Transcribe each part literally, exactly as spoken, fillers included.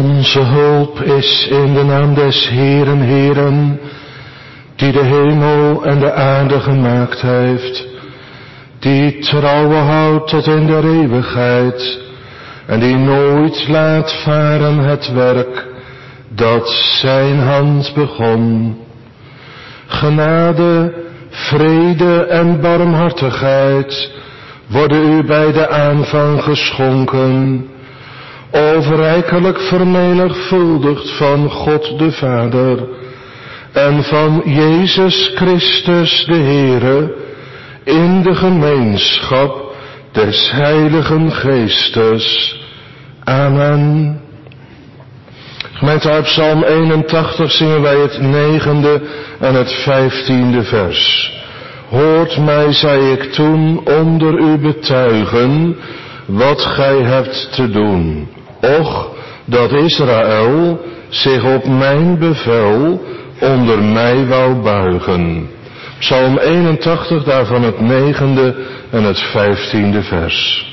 Onze hulp is in de naam des Heeren, Heeren, die de hemel en de aarde gemaakt heeft, die trouwe houdt tot in de eeuwigheid en die nooit laat varen het werk dat zijn hand begon. Genade, vrede en barmhartigheid worden u bij de aanvang geschonken, overrijkelijk vermenigvuldigd van God de Vader en van Jezus Christus de Heere, in de gemeenschap des Heiligen Geestes. Amen. Gemeente, uit Psalm eenentachtig zingen wij het negende en het vijftiende vers. Hoort mij, zei ik toen, onder u betuigen wat gij hebt te doen. Och, dat Israël zich op mijn bevel onder mij wou buigen. Psalm eenentachtig, daarvan het negende en het vijftiende vers.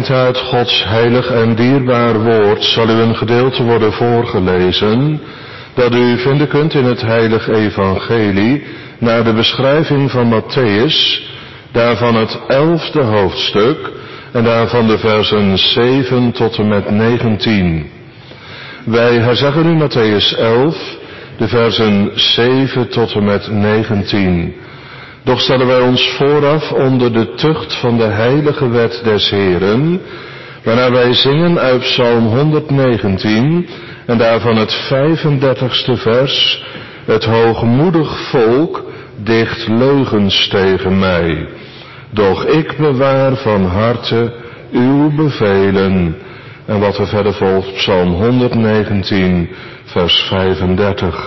gemeente, uit Gods heilig en dierbaar woord zal u een gedeelte worden voorgelezen dat u vinden kunt in het heilig evangelie naar de beschrijving van Matthäus, daarvan het elfde hoofdstuk en daarvan de versen zeven tot en met negentien. Wij herzeggen nu Matthäus elf, de versen zeven tot en met negentien. Doch stellen wij ons vooraf onder de tucht van de heilige wet des Heeren, waarna wij zingen uit Psalm honderdnegentien en daarvan het vijfendertigste vers: het hoogmoedig volk dicht leugens tegen mij, doch ik bewaar van harte uw bevelen. En wat er verder volgt, Psalm honderdnegentien, vers vijfendertig.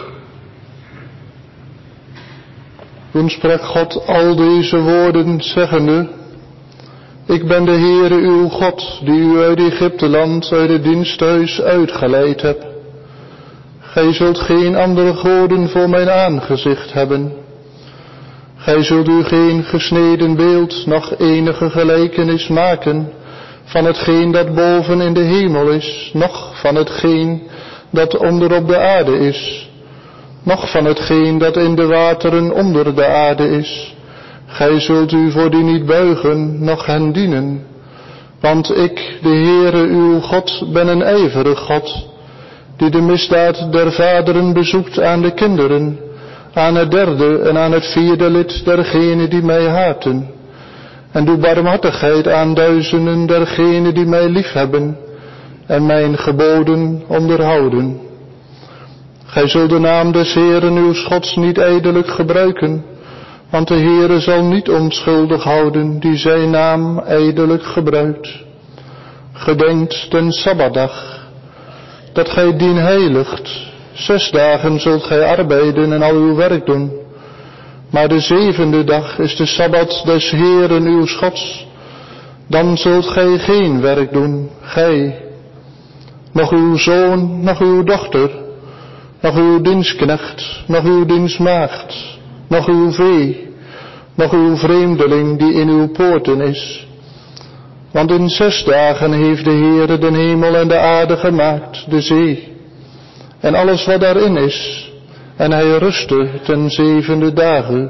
Toen sprak God al deze woorden, zeggende: ik ben de Heere uw God, die u uit Egypteland, uit het diensthuis uitgeleid heb. Gij zult geen andere goden voor mijn aangezicht hebben. Gij zult u geen gesneden beeld, noch enige gelijkenis maken van hetgeen dat boven in de hemel is, noch van hetgeen dat onder op de aarde is, noch van hetgeen dat in de wateren onder de aarde is. Gij zult u voor die niet buigen, noch hen dienen. Want ik, de Heere uw God, ben een ijverig God, die de misdaad der vaderen bezoekt aan de kinderen, aan het derde en aan het vierde lid dergenen die mij haten. En doe barmhartigheid aan duizenden dergenen die mij liefhebben en mijn geboden onderhouden. Gij zult de naam des Heeren uw Gods niet ijdelijk gebruiken, want de Heere zal niet onschuldig houden die zijn naam ijdelijk gebruikt. Gedenkt den Sabbatdag, dat gij dien heiligt. Zes dagen zult gij arbeiden en al uw werk doen. Maar de zevende dag is de Sabbat des Heeren uw Gods. Dan zult gij geen werk doen, gij, noch uw zoon, noch uw dochter, noch uw dienstknecht, noch uw dienstmaagd, noch uw vee, noch uw vreemdeling die in uw poorten is. Want in zes dagen heeft de Heere den hemel en de aarde gemaakt, de zee, en alles wat daarin is, en hij rustte ten zevende dagen.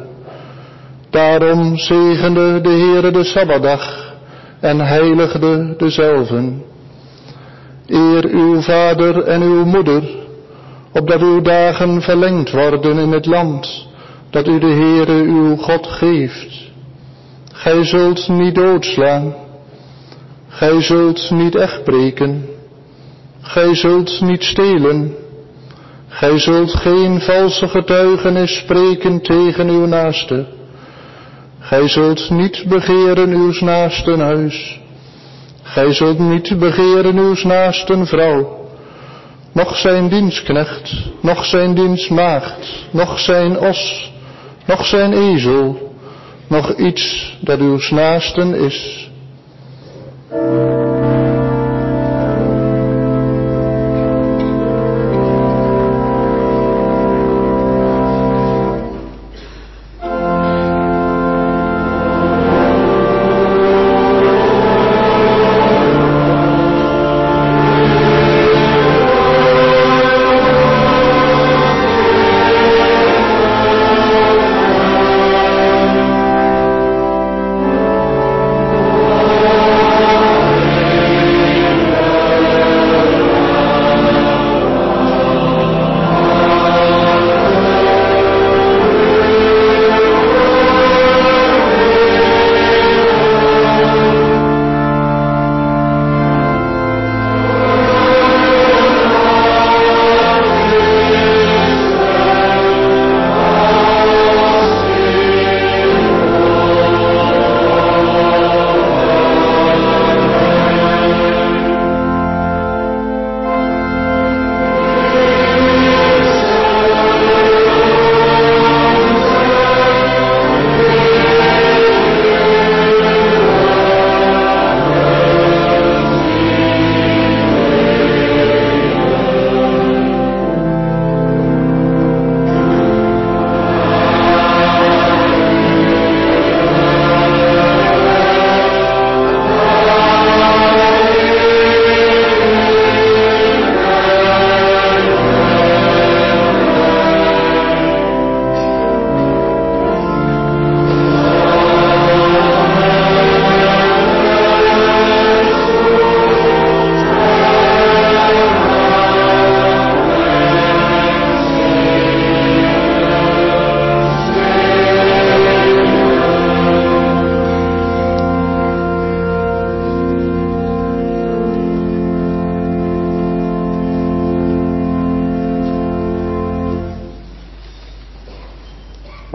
Daarom zegende de Heere de Sabbatdag en heiligde dezelven. Eer uw vader en uw moeder, opdat uw dagen verlengd worden in het land dat u de Heere uw God geeft. Gij zult niet doodslaan. Gij zult niet echtbreken. Gij zult niet stelen. Gij zult geen valse getuigenis spreken tegen uw naaste. Gij zult niet begeren uws naasten huis. Gij zult niet begeren uws naasten vrouw, noch zijn dienstknecht, noch zijn dienstmaagd, noch zijn os, noch zijn ezel, noch iets dat uws naasten is. O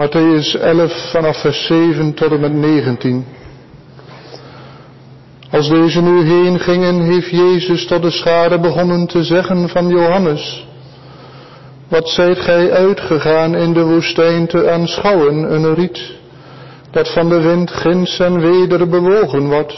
Mattheüs elf vanaf vers zeven tot en met negentien. Als deze nu heen gingen, heeft Jezus tot de schare begonnen te zeggen van Johannes: wat zijt gij uitgegaan in de woestijn te aanschouwen, een riet, dat van de wind ginds en weder bewogen wordt?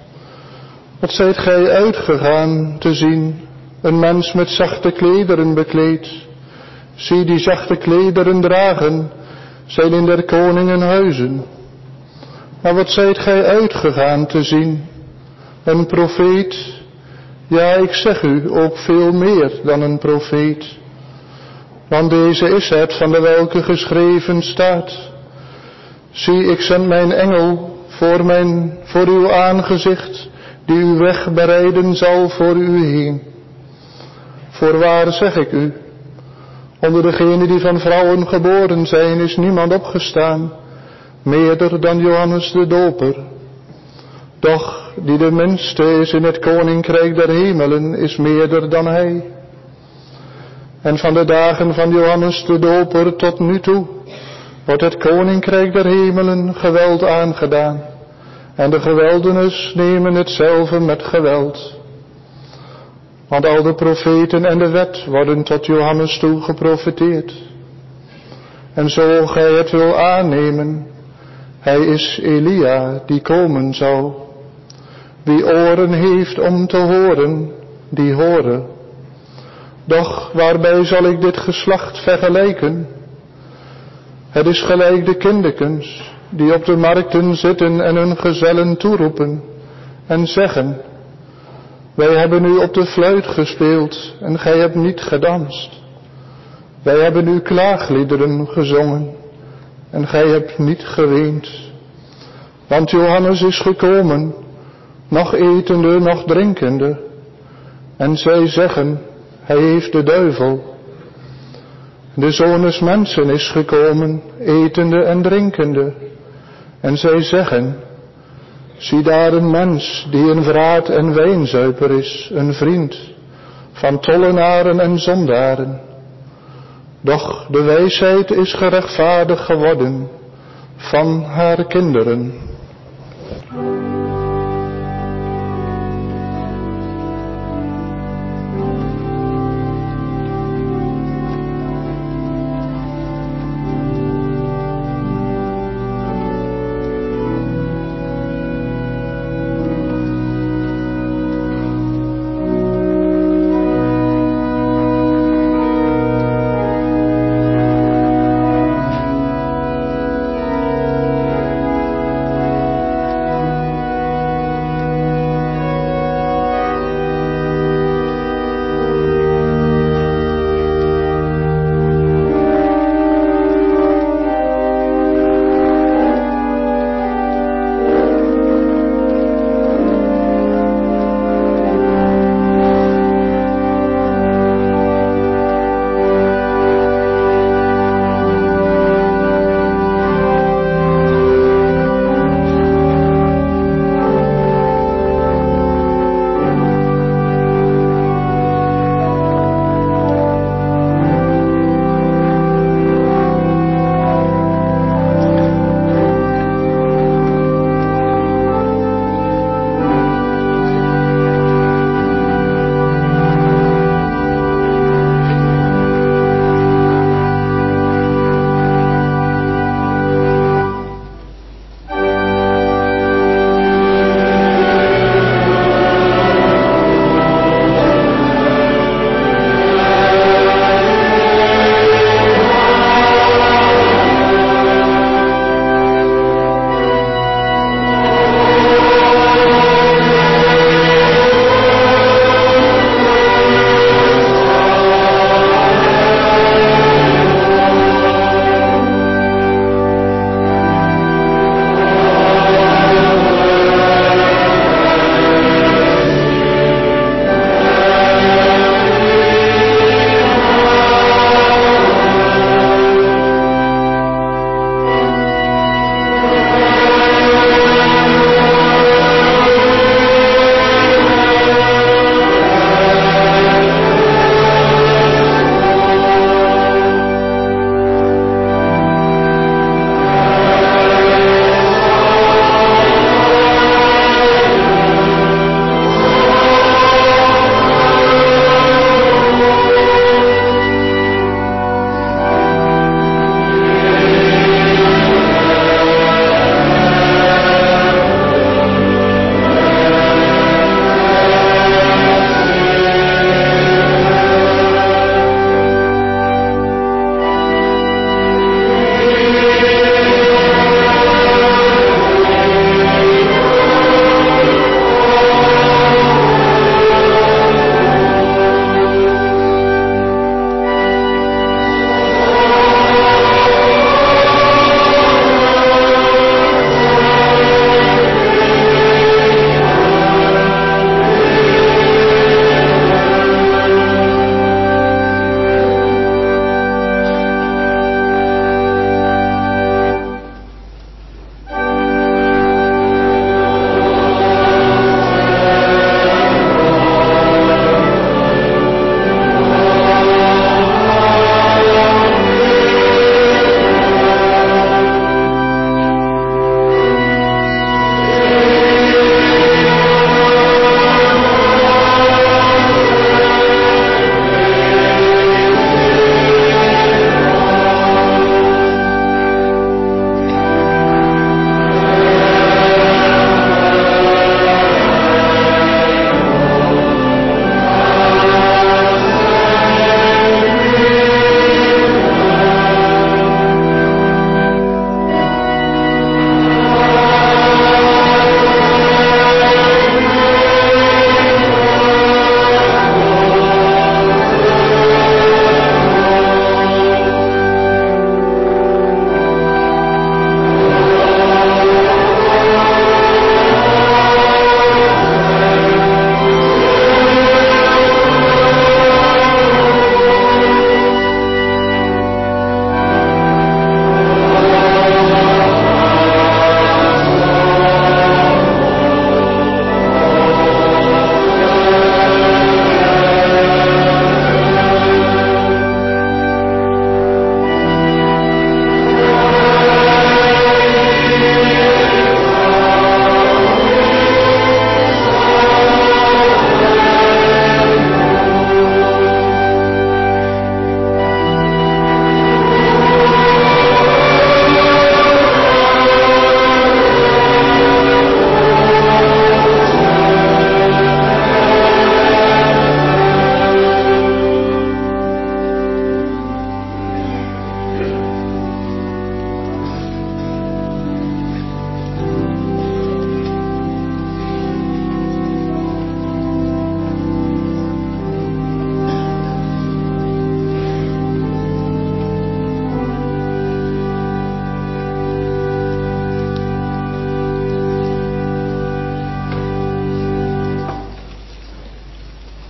Wat zijt gij uitgegaan te zien, een mens met zachte klederen bekleed? Zie, die zachte klederen dragen, zijn in der koningen huizen. Maar wat zijt gij uitgegaan te zien? Een profeet? Ja, ik zeg u, ook veel meer dan een profeet. Want deze is het van de welke geschreven staat: zie, ik zend mijn engel voor, mijn, voor uw aangezicht, die uw weg bereiden zal voor u heen. Voorwaar zeg ik u, onder degenen die van vrouwen geboren zijn, is niemand opgestaan, meerder dan Johannes de Doper. Doch die de minste is in het koninkrijk der hemelen, is meerder dan hij. En van de dagen van Johannes de Doper tot nu toe wordt het koninkrijk der hemelen geweld aangedaan, en de geweldenes nemen hetzelfde met geweld. Want al de profeten en de wet worden tot Johannes toe geprofeteerd. En zo gij het wil aannemen, hij is Elia die komen zal. Wie oren heeft om te horen, die horen. Doch waarbij zal ik dit geslacht vergelijken? Het is gelijk de kinderkens die op de markten zitten en hun gezellen toeroepen en zeggen: wij hebben u op de fluit gespeeld en gij hebt niet gedanst. Wij hebben u klaagliederen gezongen en gij hebt niet geweend. Want Johannes is gekomen, nog etende, nog drinkende. En zij zeggen: hij heeft de duivel. De Zoon des Mensen is gekomen, etende en drinkende. En zij zeggen: zie daar een mens die een vraat en wijnzuiper is, een vriend van tollenaren en zondaren. Doch de wijsheid is gerechtvaardigd geworden van haar kinderen.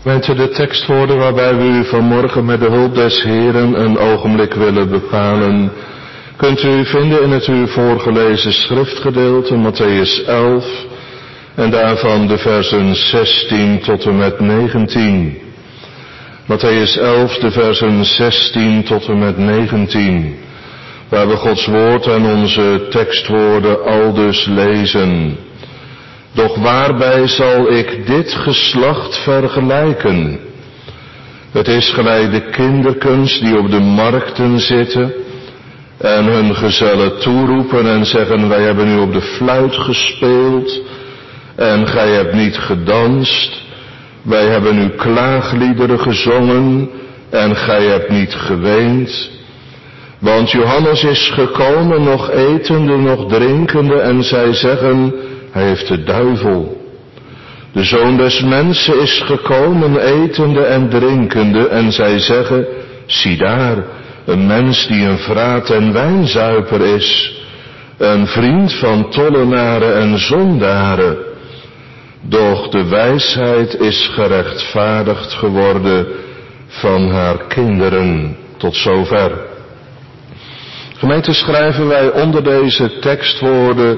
Gemeente, de tekstwoorden waarbij we u vanmorgen met de hulp des Heren een ogenblik willen bepalen, kunt u vinden in het u voorgelezen schriftgedeelte, Mattheüs elf, en daarvan de versen zestien tot en met negentien. Mattheüs elf, de versen zestien tot en met negentien, waar we Gods woord en onze tekstwoorden aldus lezen. Doch waarbij zal ik dit geslacht vergelijken? Het is gelijk de kinderkens die op de markten zitten en hun gezellen toeroepen en zeggen: wij hebben nu op de fluit gespeeld en gij hebt niet gedanst. Wij hebben nu klaagliederen gezongen en gij hebt niet geweend. Want Johannes is gekomen, nog etende, nog drinkende, en zij zeggen: hij heeft de duivel. De Zoon des Mensen is gekomen, etende en drinkende, en zij zeggen: zie daar, een mens die een vraat en wijnzuiper is, een vriend van tollenaren en zondaren. Doch de wijsheid is gerechtvaardigd geworden van haar kinderen. Tot zover. Gemeente, schrijven wij onder deze tekstwoorden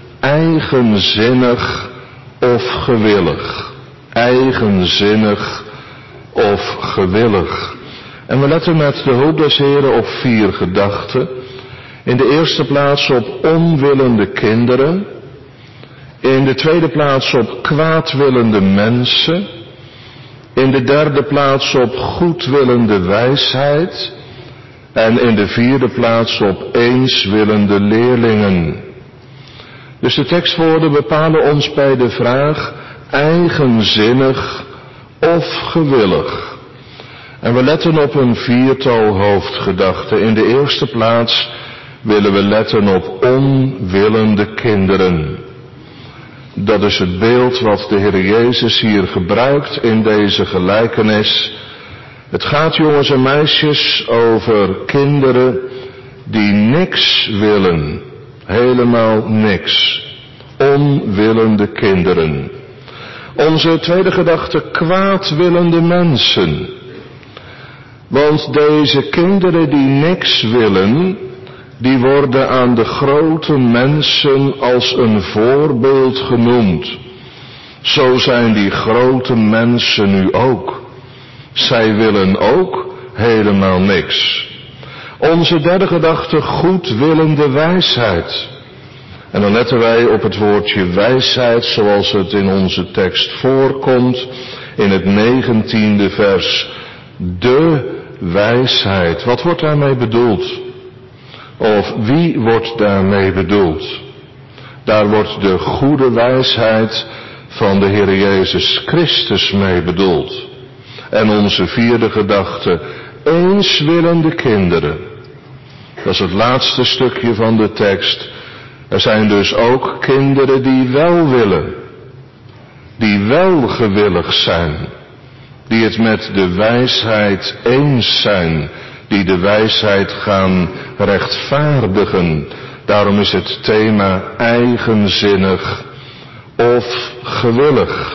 eigenzinnig of gewillig. Eigenzinnig of gewillig. En we letten met de hulp des Heren op vier gedachten. In de eerste plaats op onwillende kinderen. In de tweede plaats op kwaadwillende mensen. In de derde plaats op goedwillende wijsheid. En in de vierde plaats op eenswillende leerlingen. Dus de tekstwoorden bepalen ons bij de vraag eigenzinnig of gewillig. En we letten op een viertal hoofdgedachten. In de eerste plaats willen we letten op onwillende kinderen. Dat is het beeld wat de Heer Jezus hier gebruikt in deze gelijkenis. Het gaat, jongens en meisjes, over kinderen die niks willen. Helemaal niks. Onwillende kinderen. Onze tweede gedachte, kwaadwillende mensen. Want deze kinderen die niks willen, die worden aan de grote mensen als een voorbeeld genoemd. Zo zijn die grote mensen nu ook. Zij willen ook helemaal niks. Onze derde gedachte, goedwillende wijsheid. En dan letten wij op het woordje wijsheid zoals het in onze tekst voorkomt in het negentiende vers. De wijsheid. Wat wordt daarmee bedoeld? Of wie wordt daarmee bedoeld? Daar wordt de goede wijsheid van de Heer Jezus Christus mee bedoeld. En onze vierde gedachte, eenswillende kinderen. Dat is het laatste stukje van de tekst. Er zijn dus ook kinderen die wel willen. Die wel gewillig zijn. Die het met de wijsheid eens zijn. Die de wijsheid gaan rechtvaardigen. Daarom is het thema eigenzinnig of gewillig.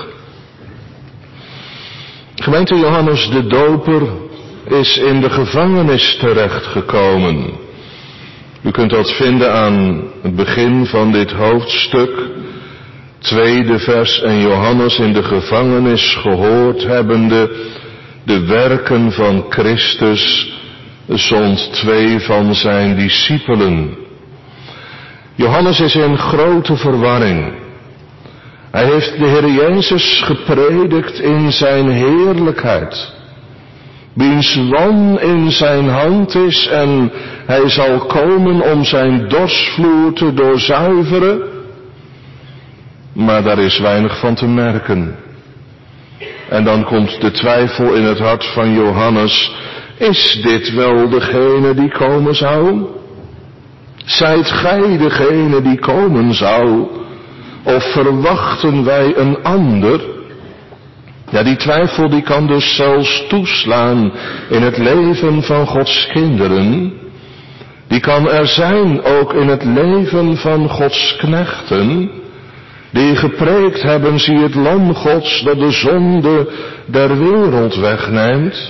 Gemeente, Johannes de Doper is in de gevangenis terechtgekomen. U kunt dat vinden aan het begin van dit hoofdstuk. Tweede vers, en Johannes in de gevangenis gehoord hebbende de werken van Christus zond twee van zijn discipelen. Johannes is in grote verwarring. Hij heeft de Heer Jezus gepredikt in zijn heerlijkheid. Wiens wan in zijn hand is en hij zal komen om zijn dorsvloer te doorzuiveren. Maar daar is weinig van te merken. En dan komt de twijfel in het hart van Johannes. Is dit wel degene die komen zou? Zijt gij degene die komen zou? Of verwachten wij een ander? Ja, die twijfel die kan dus zelfs toeslaan in het leven van Gods kinderen. Die kan er zijn ook in het leven van Gods knechten. Die gepreekt hebben, zie het lam Gods dat de zonde der wereld wegneemt.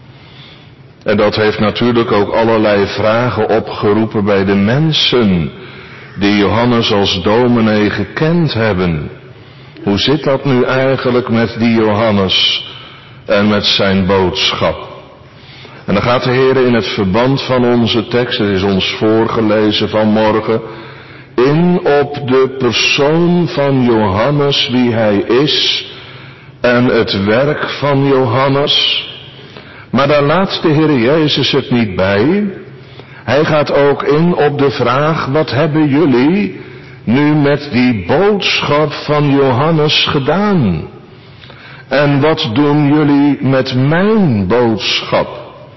En dat heeft natuurlijk ook allerlei vragen opgeroepen bij de mensen die Johannes als dominee gekend hebben. Hoe zit dat nu eigenlijk met die Johannes en met zijn boodschap? En dan gaat de Heer in het verband van onze tekst, het is ons voorgelezen vanmorgen, in op de persoon van Johannes, wie hij is, en het werk van Johannes. Maar daar laat de Heer Jezus het niet bij. Hij gaat ook in op de vraag, wat hebben jullie nu met die boodschap van Johannes gedaan? En wat doen jullie met mijn boodschap?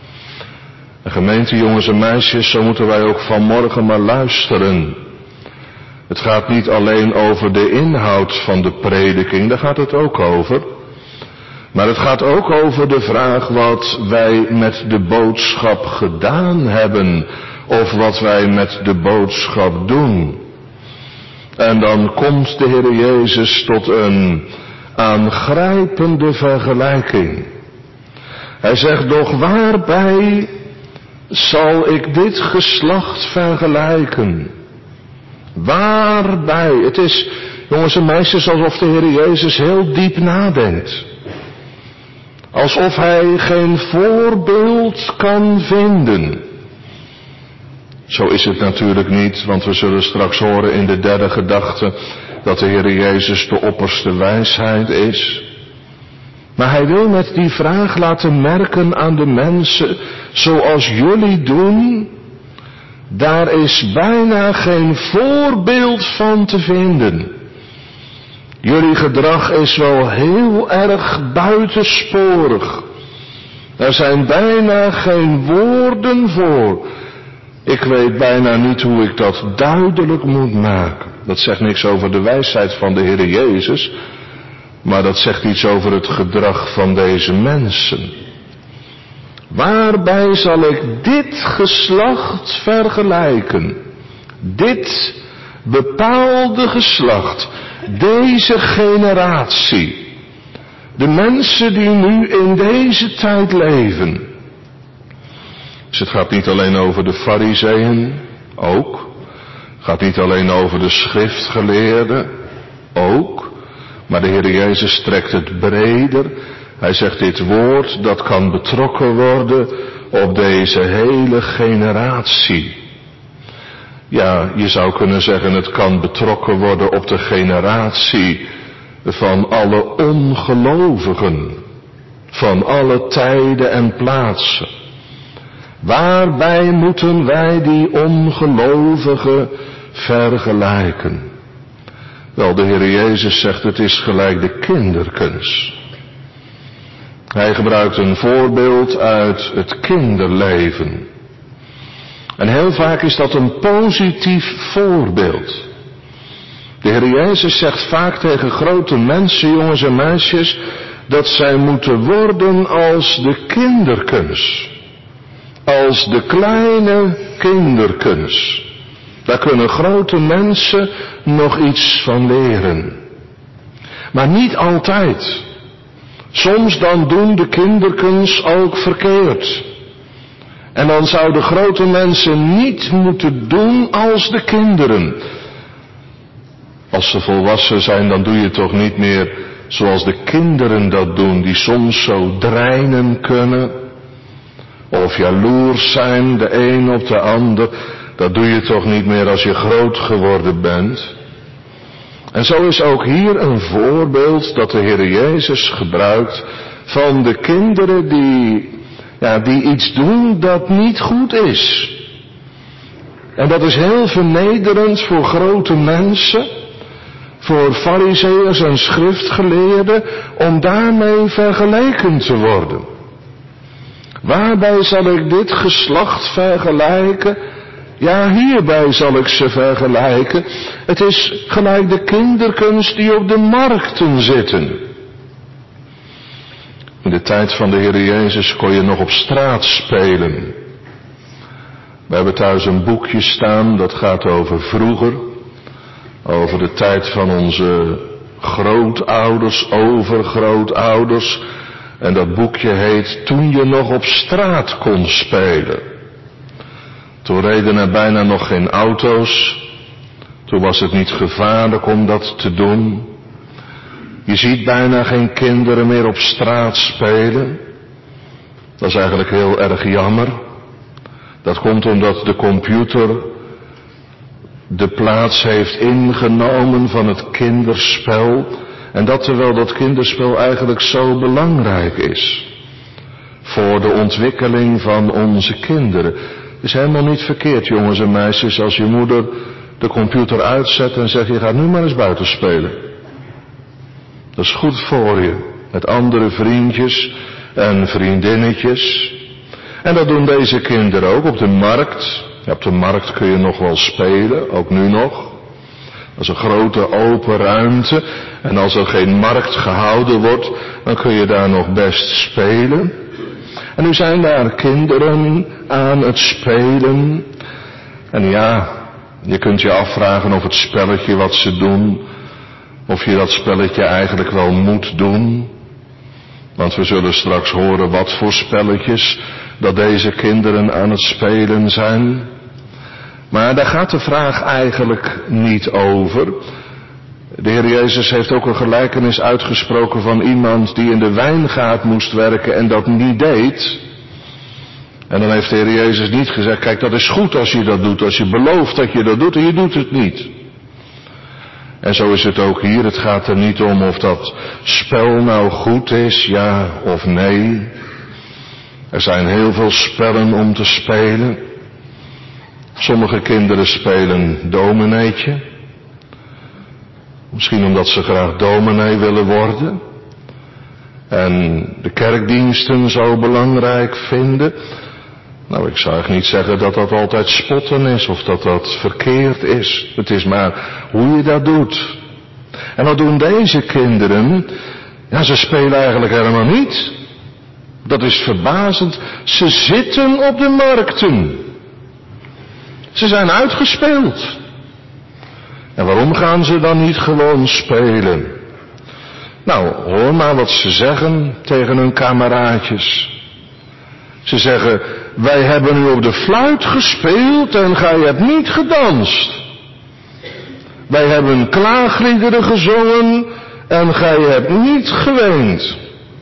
De gemeente, jongens en meisjes, zo moeten wij ook vanmorgen maar luisteren. Het gaat niet alleen over de inhoud van de prediking, daar gaat het ook over. Maar het gaat ook over de vraag wat wij met de boodschap gedaan hebben, of wat wij met de boodschap doen. En dan komt de Heer Jezus tot een aangrijpende vergelijking. Hij zegt, doch waarbij zal ik dit geslacht vergelijken? Waarbij? Het is, jongens en meisjes, alsof de Heer Jezus heel diep nadenkt. Alsof hij geen voorbeeld kan vinden. Zo is het natuurlijk niet, want we zullen straks horen in de derde gedachte dat de Heer Jezus de opperste wijsheid is. Maar hij wil met die vraag laten merken aan de mensen, zoals jullie doen, daar is bijna geen voorbeeld van te vinden. Jullie gedrag is wel heel erg buitensporig. Er zijn bijna geen woorden voor. Ik weet bijna niet hoe ik dat duidelijk moet maken. Dat zegt niks over de wijsheid van de Heer Jezus, maar dat zegt iets over het gedrag van deze mensen. Waarbij zal ik dit geslacht vergelijken? Dit bepaalde geslacht, deze generatie. De mensen die nu in deze tijd leven. Dus het gaat niet alleen over de Farizeeën, ook. Het gaat niet alleen over de schriftgeleerden, ook. Maar de Heer Jezus trekt het breder. Hij zegt, dit woord dat kan betrokken worden op deze hele generatie. Ja, je zou kunnen zeggen, het kan betrokken worden op de generatie van alle ongelovigen, van alle tijden en plaatsen. Waarbij moeten wij die ongelovigen vergelijken? Wel, de Heer Jezus zegt, het is gelijk de kinderkens. Hij gebruikt een voorbeeld uit het kinderleven. En heel vaak is dat een positief voorbeeld. De Heer Jezus zegt vaak tegen grote mensen, jongens en meisjes, dat zij moeten worden als de kinderkens. Als de kleine kinderkens. Daar kunnen grote mensen nog iets van leren. Maar niet altijd. Soms dan doen de kinderkens ook verkeerd. En dan zouden grote mensen niet moeten doen als de kinderen. Als ze volwassen zijn, dan doe je toch niet meer zoals de kinderen dat doen, die soms zo dreinen kunnen. Of jaloers zijn, de een op de ander. Dat doe je toch niet meer als je groot geworden bent. En zo is ook hier een voorbeeld dat de Heer Jezus gebruikt van de kinderen die, ja, die iets doen dat niet goed is. En dat is heel vernederend voor grote mensen, voor farizeeërs en schriftgeleerden, om daarmee vergeleken te worden. Waarbij zal ik dit geslacht vergelijken? Ja, hierbij zal ik ze vergelijken. Het is gelijk de kinderkens die op de markten zitten. In de tijd van de Heer Jezus kon je nog op straat spelen. We hebben thuis een boekje staan, dat gaat over vroeger. over de tijd van onze grootouders, overgrootouders. En dat boekje heet Toen je nog op straat kon spelen. Toen reden er bijna nog geen auto's. Toen was het niet gevaarlijk om dat te doen. Je ziet bijna geen kinderen meer op straat spelen. Dat is eigenlijk heel erg jammer. Dat komt omdat de computer de plaats heeft ingenomen van het kinderspel. En dat terwijl dat kinderspel eigenlijk zo belangrijk is. Voor de ontwikkeling van onze kinderen. Het is helemaal niet verkeerd, jongens en meisjes, als je moeder de computer uitzet en zegt, je gaat nu maar eens buiten spelen. Dat is goed voor je. Met andere vriendjes en vriendinnetjes. En dat doen deze kinderen ook op de markt. Ja, op de markt kun je nog wel spelen, ook nu nog. Dat is een grote open ruimte. En als er geen markt gehouden wordt, dan kun je daar nog best spelen. En nu zijn daar kinderen aan het spelen. En ja, je kunt je afvragen of het spelletje wat ze doen, of je dat spelletje eigenlijk wel moet doen. Want we zullen straks horen wat voor spelletjes dat deze kinderen aan het spelen zijn. Maar daar gaat de vraag eigenlijk niet over. De Heer Jezus heeft ook een gelijkenis uitgesproken van iemand die in de wijngaard moest werken en dat niet deed. En dan heeft de Heer Jezus niet gezegd, kijk, dat is goed als je dat doet, als je belooft dat je dat doet en je doet het niet. En zo is het ook hier. Het gaat er niet om of dat spel nou goed is, ja of nee. Er zijn heel veel spellen om te spelen. Sommige kinderen spelen domineetje. Misschien omdat ze graag dominee willen worden. En de kerkdiensten zo belangrijk vinden. Nou, ik zou echt niet zeggen dat dat altijd spotten is of dat dat verkeerd is. Het is maar hoe je dat doet. En wat doen deze kinderen? Ja, ze spelen eigenlijk helemaal niet. Dat is verbazend. Ze zitten op de markten. Ze zijn uitgespeeld. En waarom gaan ze dan niet gewoon spelen? Nou, hoor maar wat ze zeggen tegen hun kameraadjes. Ze zeggen, wij hebben nu op de fluit gespeeld en gij hebt niet gedanst. Wij hebben klaagliederen gezongen en gij hebt niet geweend.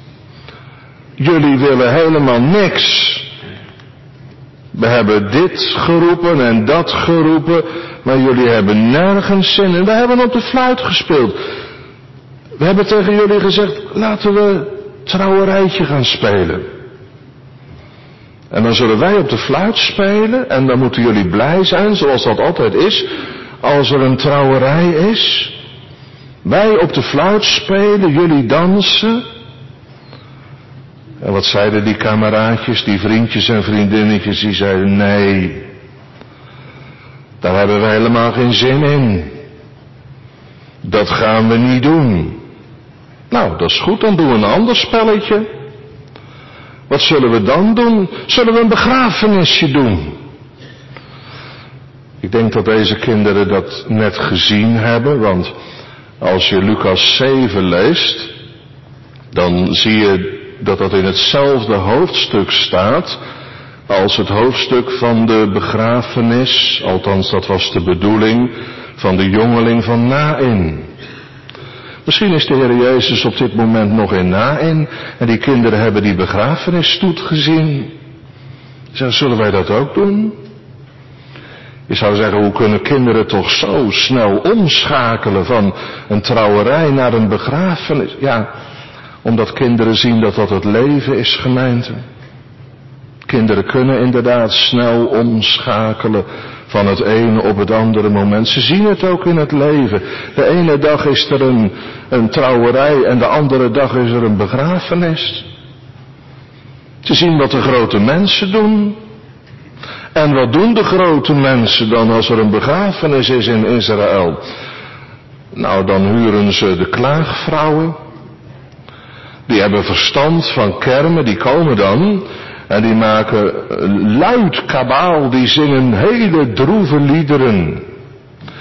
Jullie willen helemaal niks. We hebben dit geroepen en dat geroepen, maar jullie hebben nergens zin in. We hebben op de fluit gespeeld. We hebben tegen jullie gezegd, laten we trouwerijtje gaan spelen. En dan zullen wij op de fluit spelen en dan moeten jullie blij zijn, zoals dat altijd is, als er een trouwerij is. Wij op de fluit spelen, jullie dansen. En wat zeiden die kameraadjes, die vriendjes en vriendinnetjes, die zeiden nee, daar hebben we helemaal geen zin in. Dat gaan we niet doen. Nou, dat is goed, dan doen we een ander spelletje. Wat zullen we dan doen? Zullen we een begrafenisje doen? Ik denk dat deze kinderen dat net gezien hebben, want als je Lucas zeven leest, dan zie je dat dat in hetzelfde hoofdstuk staat als het hoofdstuk van de begrafenis, althans dat was de bedoeling, van de jongeling van Naïn. Misschien is de Heer Jezus op dit moment nog in Naïn en die kinderen hebben die begrafenisstoet gezien. Zeg, zullen wij dat ook doen? Je zou zeggen, hoe kunnen kinderen toch zo snel omschakelen van een trouwerij naar een begrafenis? Ja, omdat kinderen zien dat dat het leven is, gemeente. Kinderen kunnen inderdaad snel omschakelen van het ene op het andere moment. Ze zien het ook in het leven. De ene dag is er een, een trouwerij en de andere dag is er een begrafenis. Ze zien wat de grote mensen doen. En wat doen de grote mensen dan als er een begrafenis is in Israël? Nou, dan huren ze de klaagvrouwen. Die hebben verstand van kermen, die komen dan en die maken luid kabaal, die zingen hele droeve liederen.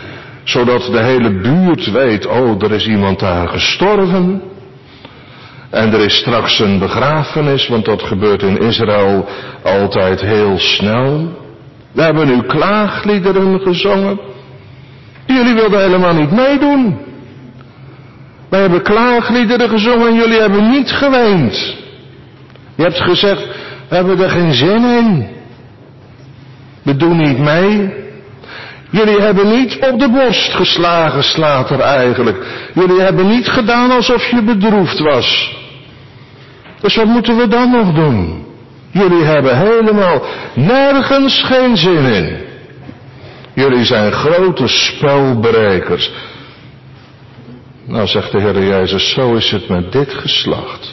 Zodat de hele buurt weet, oh, er is iemand daar gestorven. En er is straks een begrafenis, want dat gebeurt in Israël altijd heel snel. We hebben nu klaagliederen gezongen. Jullie wilden helemaal niet meedoen. We hebben klaagliederen gezongen en jullie hebben niet geweend. Je hebt gezegd, we hebben er geen zin in. We doen niet mee. Jullie hebben niet op de borst geslagen, slaat er eigenlijk. Jullie hebben niet gedaan alsof je bedroefd was. Dus wat moeten we dan nog doen? Jullie hebben helemaal nergens geen zin in. Jullie zijn grote spelbrekers. Nou, zegt de Heer Jezus, zo is het met dit geslacht.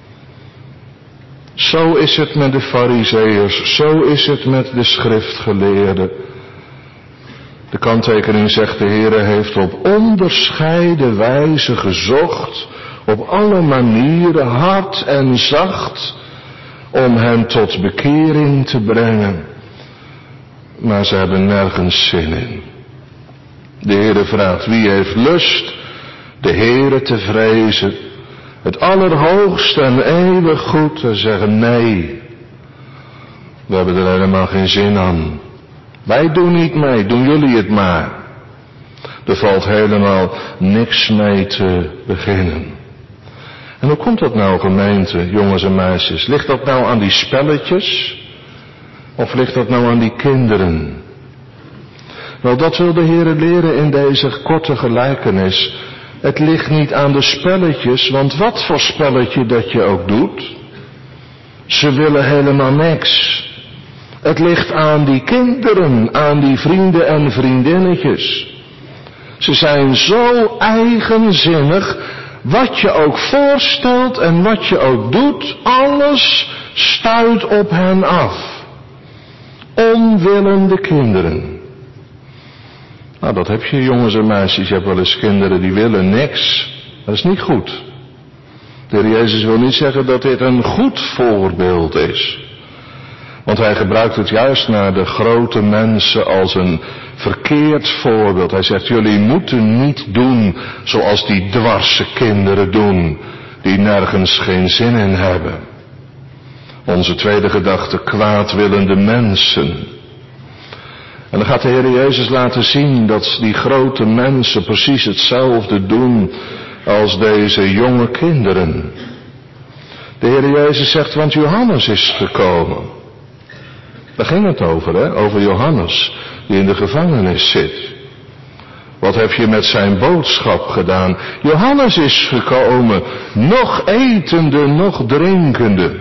Zo is het met de Farizeeërs, zo is het met de schriftgeleerden. De kanttekening zegt, de Heer heeft op onderscheiden wijze gezocht, op alle manieren, hard en zacht, om hen tot bekering te brengen. Maar ze hebben nergens zin in. De Heer vraagt, wie heeft lust de Heere te vrezen, het allerhoogste en eeuwig goed te zeggen, nee, we hebben er helemaal geen zin aan. Wij doen niet mee, doen jullie het maar. Er valt helemaal niks mee te beginnen. En hoe komt dat nou, gemeente, jongens en meisjes? Ligt dat nou aan die spelletjes? Of ligt dat nou aan die kinderen? Wel, dat wil de Heer leren in deze korte gelijkenis. Het ligt niet aan de spelletjes, want wat voor spelletje dat je ook doet, ze willen helemaal niks. Het ligt aan die kinderen, aan die vrienden en vriendinnetjes. Ze zijn zo eigenzinnig, wat je ook voorstelt en wat je ook doet, alles stuit op hen af. Onwillende kinderen. Nou, dat heb je, jongens en meisjes. Je hebt wel eens kinderen die willen niks. Dat is niet goed. De Heer Jezus wil niet zeggen dat dit een goed voorbeeld is. Want hij gebruikt het juist naar de grote mensen als een verkeerd voorbeeld. Hij zegt, jullie moeten niet doen zoals die dwarse kinderen doen, die nergens geen zin in hebben. Onze tweede gedachte, kwaadwillende mensen. En dan gaat de Heer Jezus laten zien dat die grote mensen precies hetzelfde doen als deze jonge kinderen. De Heer Jezus zegt, want Johannes is gekomen. Daar ging het over, hè? Over Johannes, die in de gevangenis zit. Wat heb je met zijn boodschap gedaan? Johannes is gekomen, nog etende, nog drinkende.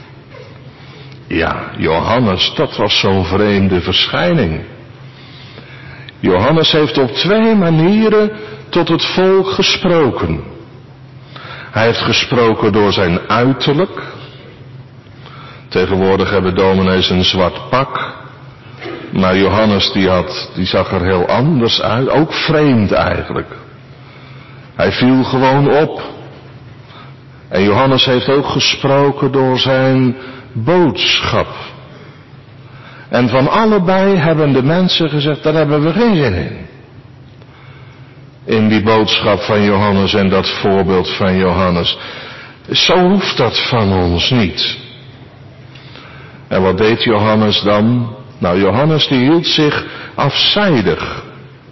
Ja, Johannes, dat was zo'n vreemde verschijning. Johannes heeft op twee manieren tot het volk gesproken. Hij heeft gesproken door zijn uiterlijk. Tegenwoordig hebben dominees een zwart pak. Maar Johannes die had, die zag er heel anders uit. Ook vreemd eigenlijk. Hij viel gewoon op. En Johannes heeft ook gesproken door zijn boodschap. En van allebei hebben de mensen gezegd, daar hebben we geen zin in. In die boodschap van Johannes en dat voorbeeld van Johannes. Zo hoeft dat van ons niet. En wat deed Johannes dan? Nou, Johannes die hield zich afzijdig.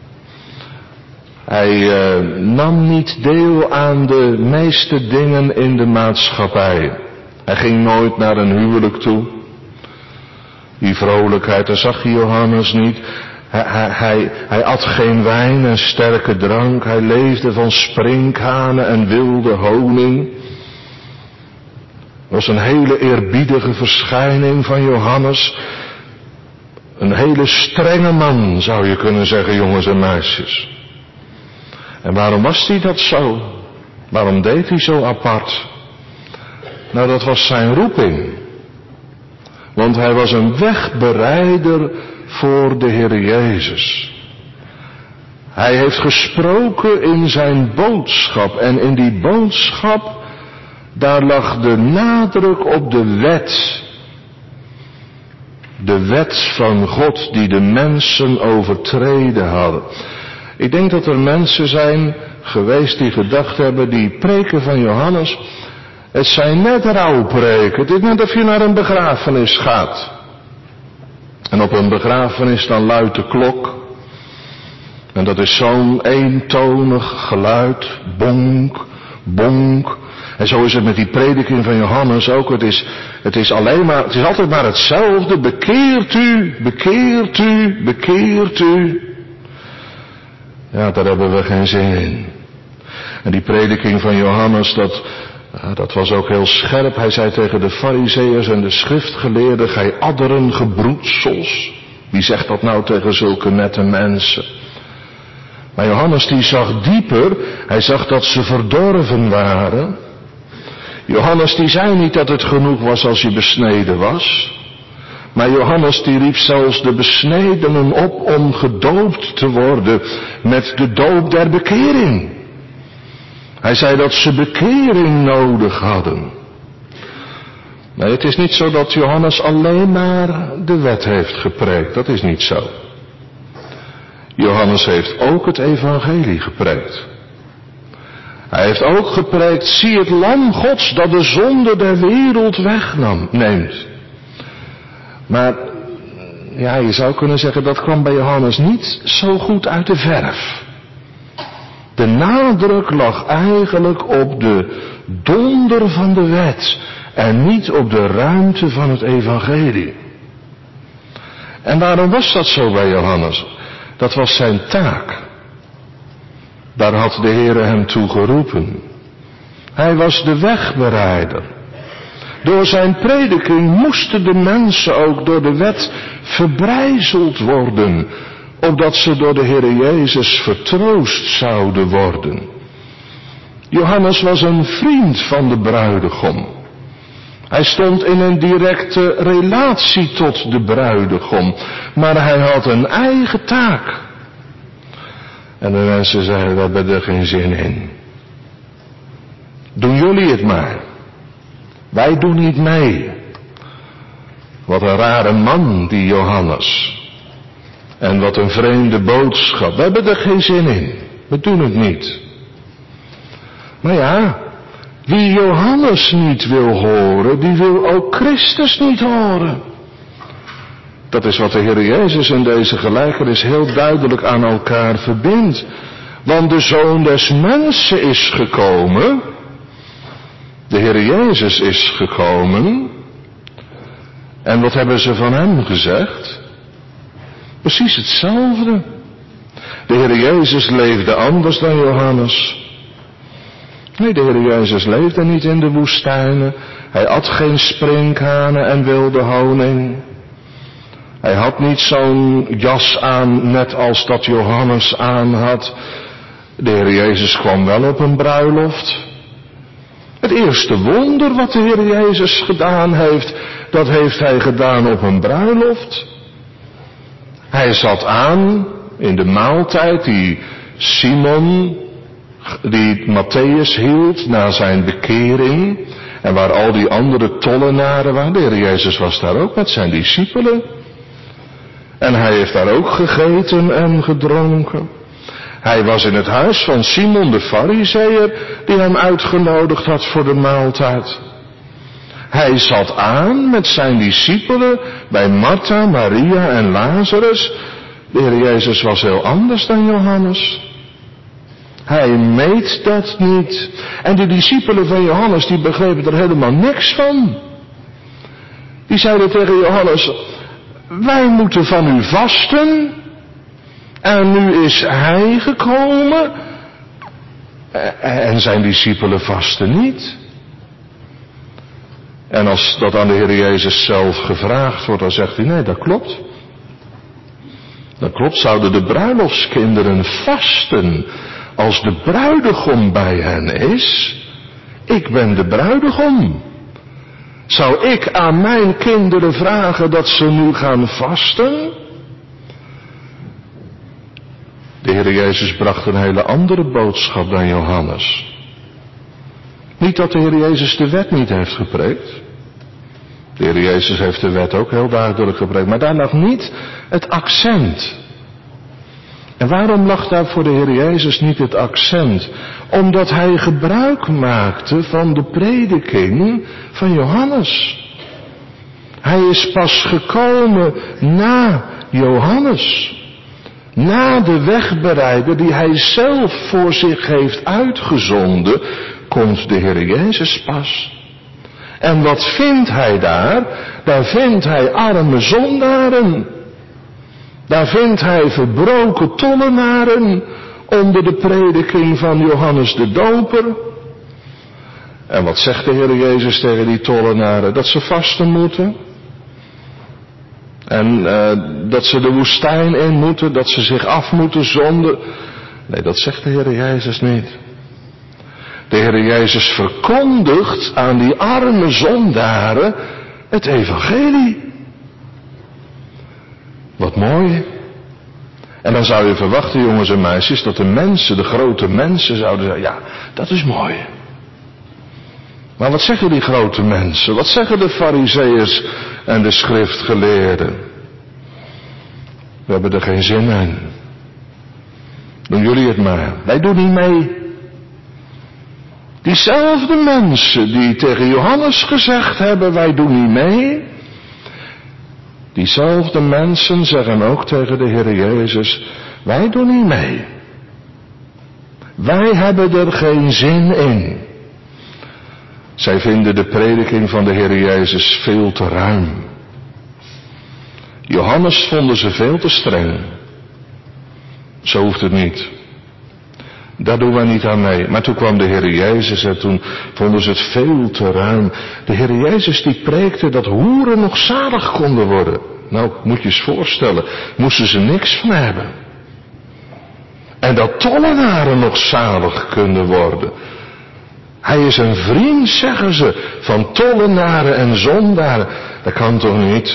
Hij uh, nam niet deel aan de meeste dingen in de maatschappij. Hij ging nooit naar een huwelijk toe. Die vrolijkheid, daar zag je Johannes niet. Hij, hij, hij, hij at geen wijn en sterke drank. Hij leefde van sprinkhanen en wilde honing. Dat was een hele eerbiedige verschijning van Johannes. Een hele strenge man, zou je kunnen zeggen, jongens en meisjes. En waarom was hij dat zo? Waarom deed hij zo apart? Nou, dat was zijn roeping. Want hij was een wegbereider voor de Heer Jezus. Hij heeft gesproken in zijn boodschap. En in die boodschap, daar lag de nadruk op de wet. De wet van God die de mensen overtreden hadden. Ik denk dat er mensen zijn geweest die gedacht hebben, die preken van Johannes, het zijn net rouwpreken. Het is net of je naar een begrafenis gaat. En op een begrafenis dan luidt de klok. En dat is zo'n eentonig geluid. Bonk, bonk. En zo is het met die prediking van Johannes ook. Het is, het is alleen maar, het is altijd maar hetzelfde. Bekeert u, bekeert u, bekeert u. Ja, daar hebben we geen zin in. En die prediking van Johannes, dat, dat was ook heel scherp. Hij zei tegen de Farizeeërs en de schriftgeleerden, gij adderen gebroedsels. Wie zegt dat nou tegen zulke nette mensen? Maar Johannes die zag dieper. Hij zag dat ze verdorven waren. Johannes die zei niet dat het genoeg was als je besneden was. Maar Johannes die riep zelfs de besnedenen op om gedoopt te worden met de doop der bekering. Hij zei dat ze bekering nodig hadden. Nee, het is niet zo dat Johannes alleen maar de wet heeft gepreekt. Dat is niet zo. Johannes heeft ook het evangelie gepreekt. Hij heeft ook gepreekt, zie het lam Gods dat de zonde der wereld wegneemt. Maar, ja, je zou kunnen zeggen, dat kwam bij Johannes niet zo goed uit de verf. De nadruk lag eigenlijk op de donder van de wet en niet op de ruimte van het evangelie. En waarom was dat zo bij Johannes? Dat was zijn taak. Daar had de Heere hem toe geroepen. Hij was de wegbereider. Door zijn prediking moesten de mensen ook door de wet verbrijzeld worden, opdat ze door de Heere Jezus vertroost zouden worden. Johannes was een vriend van de bruidegom. Hij stond in een directe relatie tot de bruidegom, maar hij had een eigen taak. En de mensen zeiden, we hebben er geen zin in. Doen jullie het maar. Wij doen niet mee. Wat een rare man, die Johannes. En wat een vreemde boodschap. We hebben er geen zin in. We doen het niet. Maar ja, wie Johannes niet wil horen, die wil ook Christus niet horen. Dat is wat de Heer Jezus in deze gelijkenis heel duidelijk aan elkaar verbindt. Want de Zoon des Mensen is gekomen. De Heer Jezus is gekomen. En wat hebben ze van hem gezegd? Precies hetzelfde. De Heer Jezus leefde anders dan Johannes. Nee, de Heer Jezus leefde niet in de woestijnen. Hij at geen sprinkhanen en wilde honing. Hij had niet zo'n jas aan, net als dat Johannes aan had. De Heer Jezus kwam wel op een bruiloft. Het eerste wonder wat de Heer Jezus gedaan heeft, dat heeft hij gedaan op een bruiloft. Hij zat aan in de maaltijd die Simon, die Matthäus hield na zijn bekering. En waar al die andere tollenaren waren. De Heer Jezus was daar ook met zijn discipelen. En hij heeft daar ook gegeten en gedronken. Hij was in het huis van Simon de Farizeeër, die hem uitgenodigd had voor de maaltijd. Hij zat aan met zijn discipelen bij Martha, Maria en Lazarus. De Heer Jezus was heel anders dan Johannes. Hij meet dat niet. En de discipelen van Johannes, die begrepen er helemaal niks van. Die zeiden tegen Johannes, wij moeten van u vasten. En nu is hij gekomen. En zijn discipelen vasten niet. En als dat aan de Heer Jezus zelf gevraagd wordt, dan zegt hij, nee, dat klopt. Dat klopt, zouden de bruiloftskinderen vasten als de bruidegom bij hen is? Ik ben de bruidegom. Zou ik aan mijn kinderen vragen dat ze nu gaan vasten? De Heer Jezus bracht een hele andere boodschap dan Johannes. Niet dat de Heer Jezus de wet niet heeft gepreekt. De Heer Jezus heeft de wet ook heel duidelijk gepreekt. Maar daar lag niet het accent. En waarom lag daar voor de Heer Jezus niet het accent? Omdat hij gebruik maakte van de prediking van Johannes. Hij is pas gekomen na Johannes. Na de wegbereider die hij zelf voor zich heeft uitgezonden, komt de Heer Jezus pas. En wat vindt hij daar? Daar vindt hij arme zondaren. Daar vindt hij verbroken tollenaren onder de prediking van Johannes de Doper. En wat zegt de Heer Jezus tegen die tollenaren? Dat ze vasten moeten. En uh, dat ze de woestijn in moeten, dat ze zich af moeten zonder. Nee, dat zegt de Heer Jezus niet. De Heer Jezus verkondigt aan die arme zondaren het evangelie. Wat mooi. En dan zou je verwachten, jongens en meisjes, dat de mensen, de grote mensen zouden zeggen, ja, dat is mooi. Maar wat zeggen die grote mensen? Wat zeggen de farizeeërs en de schriftgeleerden? We hebben er geen zin in. Doen jullie het maar. Wij doen niet mee. Diezelfde mensen die tegen Johannes gezegd hebben, wij doen niet mee. Diezelfde mensen zeggen ook tegen de Heer Jezus, wij doen niet mee. Wij hebben er geen zin in. Zij vinden de prediking van de Heer Jezus veel te ruim. Johannes vonden ze veel te streng. Zo hoeft het niet. Daar doen wij niet aan mee. Maar toen kwam de Heer Jezus en toen vonden ze het veel te ruim. De Heer Jezus die preekte dat hoeren nog zalig konden worden. Nou, moet je eens voorstellen, moesten ze niks van hebben. En dat tollenaren nog zalig kunnen worden. Hij is een vriend, zeggen ze, van tollenaren en zondaren. Dat kan toch niet?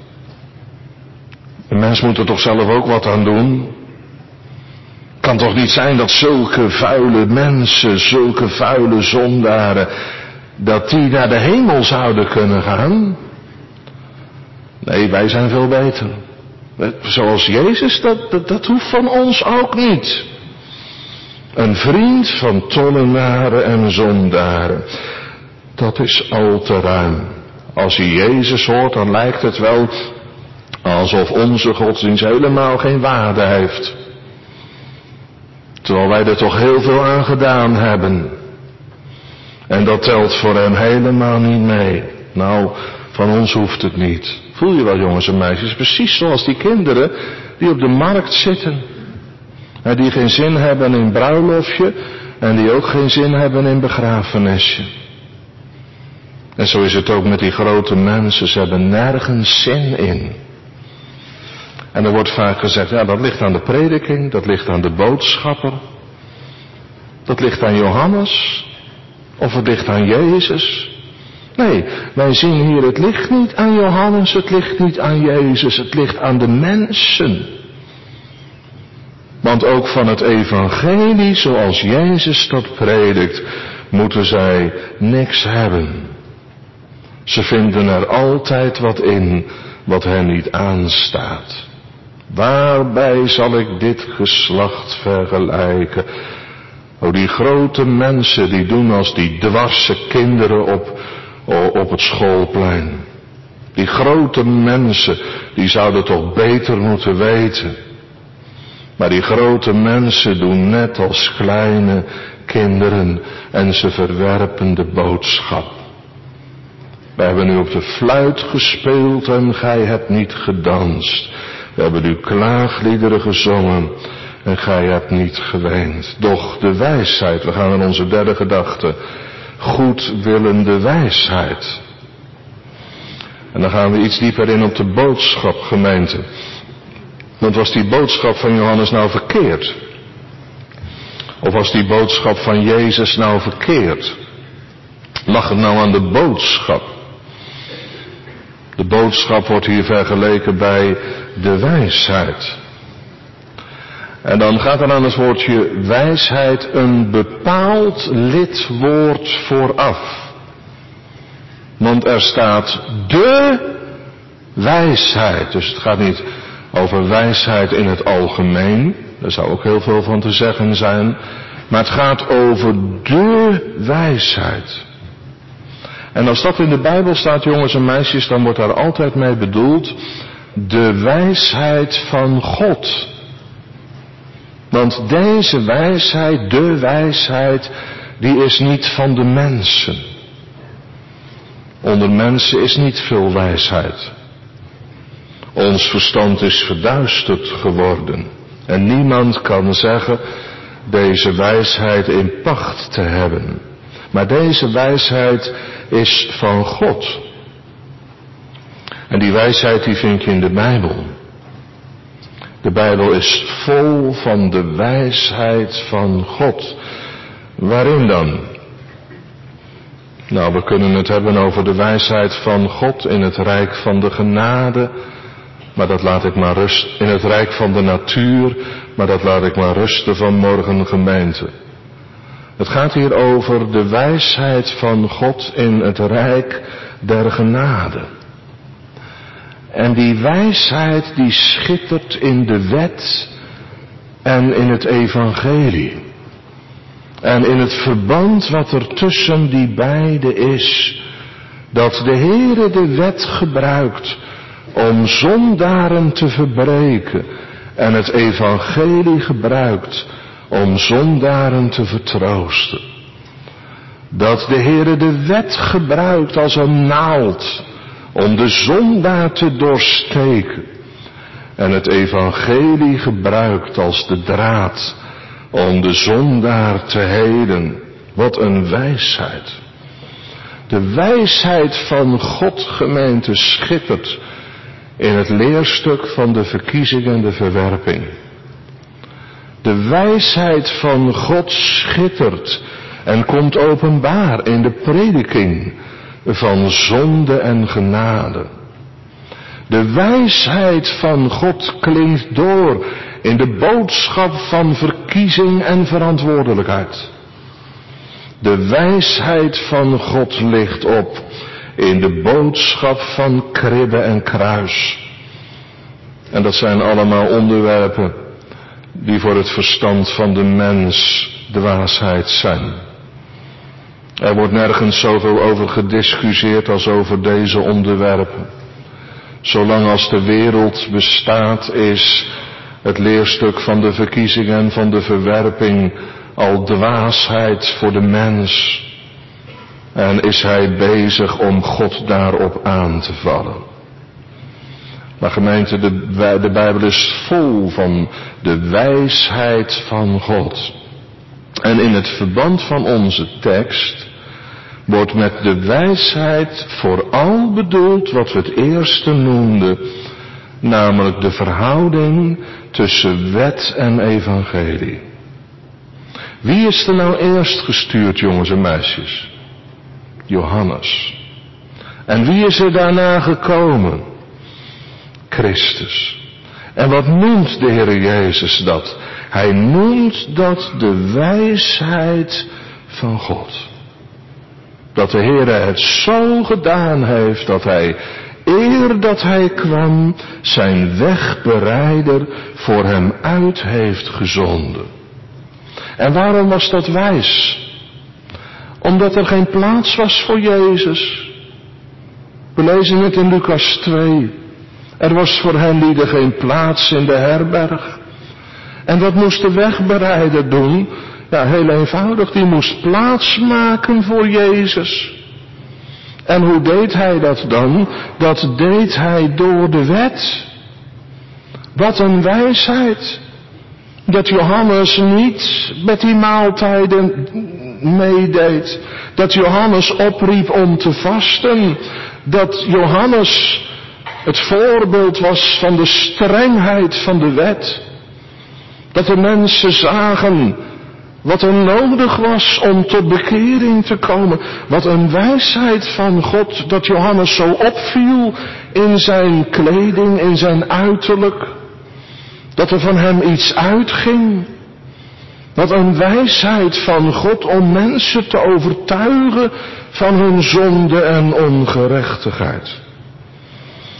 Een mens moet er toch zelf ook wat aan doen? Kan toch niet zijn dat zulke vuile mensen, zulke vuile zondaren, dat die naar de hemel zouden kunnen gaan? Nee, wij zijn veel beter. Zoals Jezus, dat, dat, dat hoeft van ons ook niet. Een vriend van tollenaren en zondaren. Dat is al te ruim. Als je Jezus hoort, dan lijkt het wel alsof onze godsdienst helemaal geen waarde heeft. Terwijl wij er toch heel veel aan gedaan hebben. En dat telt voor hem helemaal niet mee. Nou, van ons hoeft het niet. Voel je wel, jongens en meisjes, precies zoals die kinderen die op de markt zitten. En die geen zin hebben in bruiloftje en die ook geen zin hebben in begrafenisje. En zo is het ook met die grote mensen, ze hebben nergens zin in. En er wordt vaak gezegd, ja, dat ligt aan de prediking, dat ligt aan de boodschapper. Dat ligt aan Johannes, of het ligt aan Jezus. Nee, wij zien hier, het ligt niet aan Johannes, het ligt niet aan Jezus, het ligt aan de mensen. Want ook van het evangelie, zoals Jezus dat predikt, moeten zij niks hebben. Ze vinden er altijd wat in, wat hen niet aanstaat. Waarbij zal ik dit geslacht vergelijken? O, die grote mensen die doen als die dwarse kinderen op, op het schoolplein. Die grote mensen, die zouden toch beter moeten weten. Maar die grote mensen doen net als kleine kinderen en ze verwerpen de boodschap. We hebben nu op de fluit gespeeld en gij hebt niet gedanst. We hebben u klaagliederen gezongen en gij hebt niet geweend. Doch de wijsheid, we gaan naar onze derde gedachte. Goedwillende wijsheid. En dan gaan we iets dieper in op de boodschap, gemeente. Want was die boodschap van Johannes nou verkeerd? Of was die boodschap van Jezus nou verkeerd? Lag het nou aan de boodschap? De boodschap wordt hier vergeleken bij de wijsheid. En dan gaat er aan het woordje wijsheid een bepaald lidwoord vooraf. Want er staat de wijsheid. Dus het gaat niet over wijsheid in het algemeen. Daar zou ook heel veel van te zeggen zijn. Maar het gaat over de wijsheid. En als dat in de Bijbel staat, jongens en meisjes, dan wordt daar altijd mee bedoeld de wijsheid van God. Want deze wijsheid, de wijsheid, die is niet van de mensen. Onder mensen is niet veel wijsheid. Ons verstand is verduisterd geworden. En niemand kan zeggen deze wijsheid in pacht te hebben. Maar deze wijsheid is van God. En die wijsheid die vind je in de Bijbel. De Bijbel is vol van de wijsheid van God. Waarin dan? Nou, we kunnen het hebben over de wijsheid van God in het rijk van de genade. Maar dat laat ik maar rusten. In het rijk van de natuur. Maar dat laat ik maar rusten vanmorgen, gemeente. Het gaat hier over de wijsheid van God in het rijk der genade. En die wijsheid die schittert in de wet en in het evangelie. En in het verband wat er tussen die beide is. Dat de Heere de wet gebruikt om zondaren te verbreken. En het evangelie gebruikt om zondaren te vertroosten. Dat de Heere de wet gebruikt als een naald om de zondaar te doorsteken. En het evangelie gebruikt als de draad om de zondaar te heden. Wat een wijsheid. De wijsheid van God, gemeente, schittert in het leerstuk van de verkiezing en de verwerping. De wijsheid van God schittert en komt openbaar in de prediking van zonde en genade. De wijsheid van God klinkt door in de boodschap van verkiezing en verantwoordelijkheid. De wijsheid van God ligt op in de boodschap van kribbe en kruis. En dat zijn allemaal onderwerpen die voor het verstand van de mens dwaasheid zijn. Er wordt nergens zoveel over gediscussieerd als over deze onderwerpen. Zolang als de wereld bestaat is het leerstuk van de verkiezing en van de verwerping al dwaasheid voor de mens. En is hij bezig om God daarop aan te vallen. Maar gemeente, de, de Bijbel is vol van de wijsheid van God. En in het verband van onze tekst wordt met de wijsheid vooral bedoeld wat we het eerste noemden, namelijk de verhouding tussen wet en evangelie. Wie is er nou eerst gestuurd, jongens en meisjes? Johannes. En wie is er daarna gekomen? Christus. En wat noemt de Heer Jezus dat? Hij noemt dat de wijsheid van God. Dat de Heer het zo gedaan heeft dat hij, eer dat hij kwam, zijn wegbereider voor hem uit heeft gezonden. En waarom was dat wijs? Omdat er geen plaats was voor Jezus. We lezen het in Lucas twee. Er was voor hen lieden geen plaats in de herberg. En wat moest de wegbereider doen? Ja, heel eenvoudig, die moest plaats maken voor Jezus. En hoe deed hij dat dan? Dat deed hij door de wet. Wat een wijsheid. Dat Johannes niet met die maaltijden meedeed. Dat Johannes opriep om te vasten. Dat Johannes het voorbeeld was van de strengheid van de wet. Dat de mensen zagen wat er nodig was om tot bekering te komen. Wat een wijsheid van God dat Johannes zo opviel in zijn kleding, in zijn uiterlijk. Dat er van hem iets uitging. Wat een wijsheid van God om mensen te overtuigen van hun zonde en ongerechtigheid.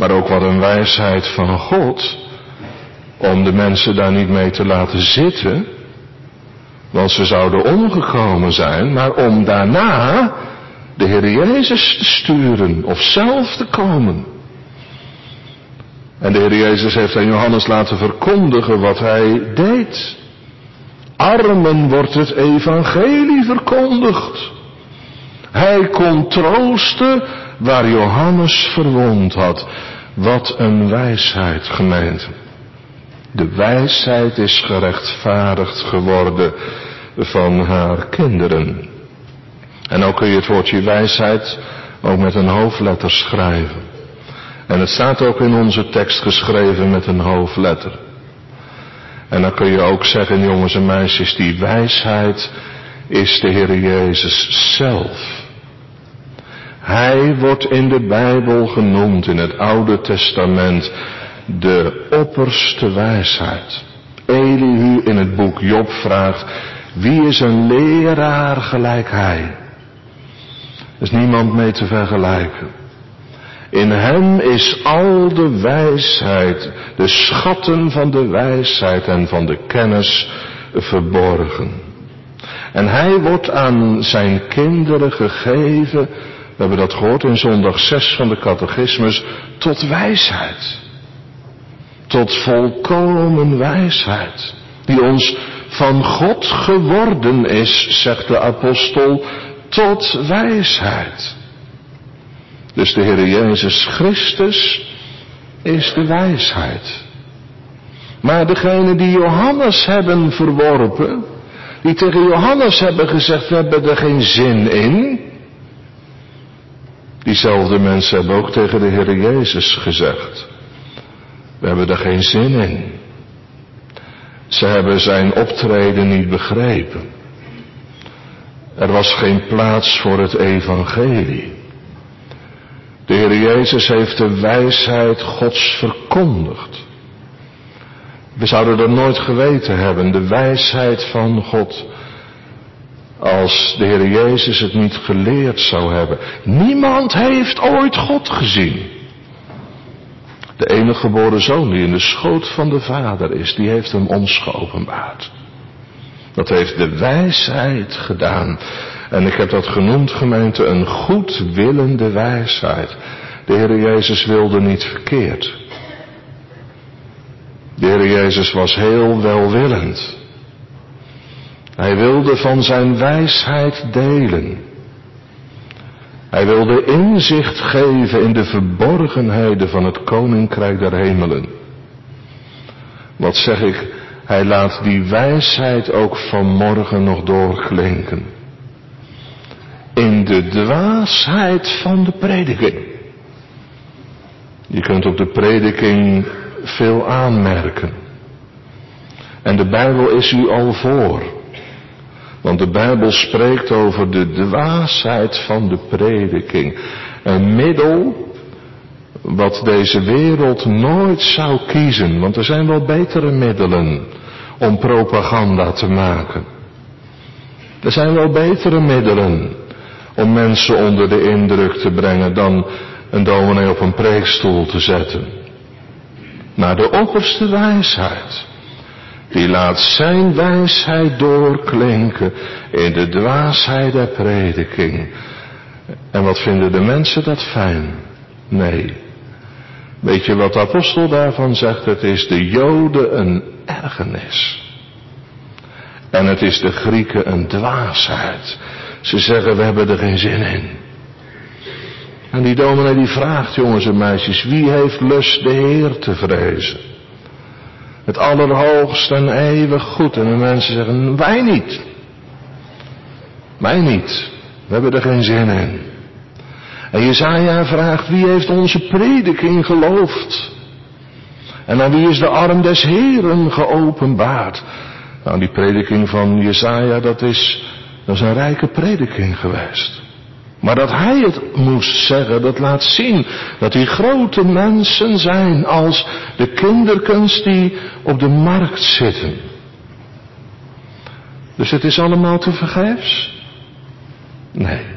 Maar ook wat een wijsheid van God, om de mensen daar niet mee te laten zitten, want ze zouden omgekomen zijn, maar om daarna de Heer Jezus te sturen of zelf te komen. En de Heer Jezus heeft aan Johannes laten verkondigen wat hij deed. Armen wordt het evangelie verkondigd. Hij kon troosten waar Johannes verwond had. Wat een wijsheid, gemeente. De wijsheid is gerechtvaardigd geworden van haar kinderen. En ook kun je het woordje wijsheid ook met een hoofdletter schrijven. En het staat ook in onze tekst geschreven met een hoofdletter. En dan kun je ook zeggen, jongens en meisjes, die wijsheid is de Heer Jezus zelf. Hij wordt in de Bijbel genoemd, in het Oude Testament, de opperste wijsheid. Elihu in het boek Job vraagt, wie is een leraar gelijk hij? Er is niemand mee te vergelijken. In hem is al de wijsheid, de schatten van de wijsheid en van de kennis verborgen. En hij wordt aan zijn kinderen gegeven, we hebben dat gehoord in zondag zes van de catechismus, tot wijsheid. Tot volkomen wijsheid, die ons van God geworden is, zegt de apostel, tot wijsheid. Dus de Heer Jezus Christus is de wijsheid. Maar degene die Johannes hebben verworpen, die tegen Johannes hebben gezegd, we hebben er geen zin in. Diezelfde mensen hebben ook tegen de Heer Jezus gezegd, we hebben er geen zin in. Ze hebben zijn optreden niet begrepen. Er was geen plaats voor het evangelie. De Heer Jezus heeft de wijsheid Gods verkondigd. We zouden dat nooit geweten hebben, de wijsheid van God, als de Heer Jezus het niet geleerd zou hebben. Niemand heeft ooit God gezien. De enige geboren zoon die in de schoot van de Vader is, die heeft hem ons geopenbaard. Dat heeft de wijsheid gedaan. En ik heb dat genoemd, gemeente, een goedwillende wijsheid. De Heer Jezus wilde niet verkeerd. De Heer Jezus was heel welwillend. Hij wilde van zijn wijsheid delen. Hij wilde inzicht geven in de verborgenheden van het koninkrijk der hemelen. Wat zeg ik? Hij laat die wijsheid ook vanmorgen nog doorklinken. In de dwaasheid van de prediking. Je kunt op de prediking veel aanmerken. En de Bijbel is u al voor. Want de Bijbel spreekt over de dwaasheid van de prediking. Een middel wat deze wereld nooit zou kiezen. Want er zijn wel betere middelen om propaganda te maken. Er zijn wel betere middelen om mensen onder de indruk te brengen dan een dominee op een preekstoel te zetten. Maar de opperste wijsheid, die laat zijn wijsheid doorklinken in de dwaasheid der prediking. En wat vinden de mensen dat fijn? Nee. Weet je wat de apostel daarvan zegt? Het is de Joden een ergernis. En het is de Grieken een dwaasheid. Ze zeggen, we hebben er geen zin in. En die dominee die vraagt, jongens en meisjes, wie heeft lust de Heer te vrezen? Het allerhoogste en eeuwig goed. En de mensen zeggen, wij niet. Wij niet. We hebben er geen zin in. En Jesaja vraagt, wie heeft onze prediking geloofd? En aan wie is de arm des Heeren geopenbaard? Nou, die prediking van Jesaja, dat is, dat is een rijke prediking geweest. Maar dat hij het moest zeggen, dat laat zien dat die grote mensen zijn als de kinderkens die op de markt zitten. Dus het is allemaal te vergeefs? Nee,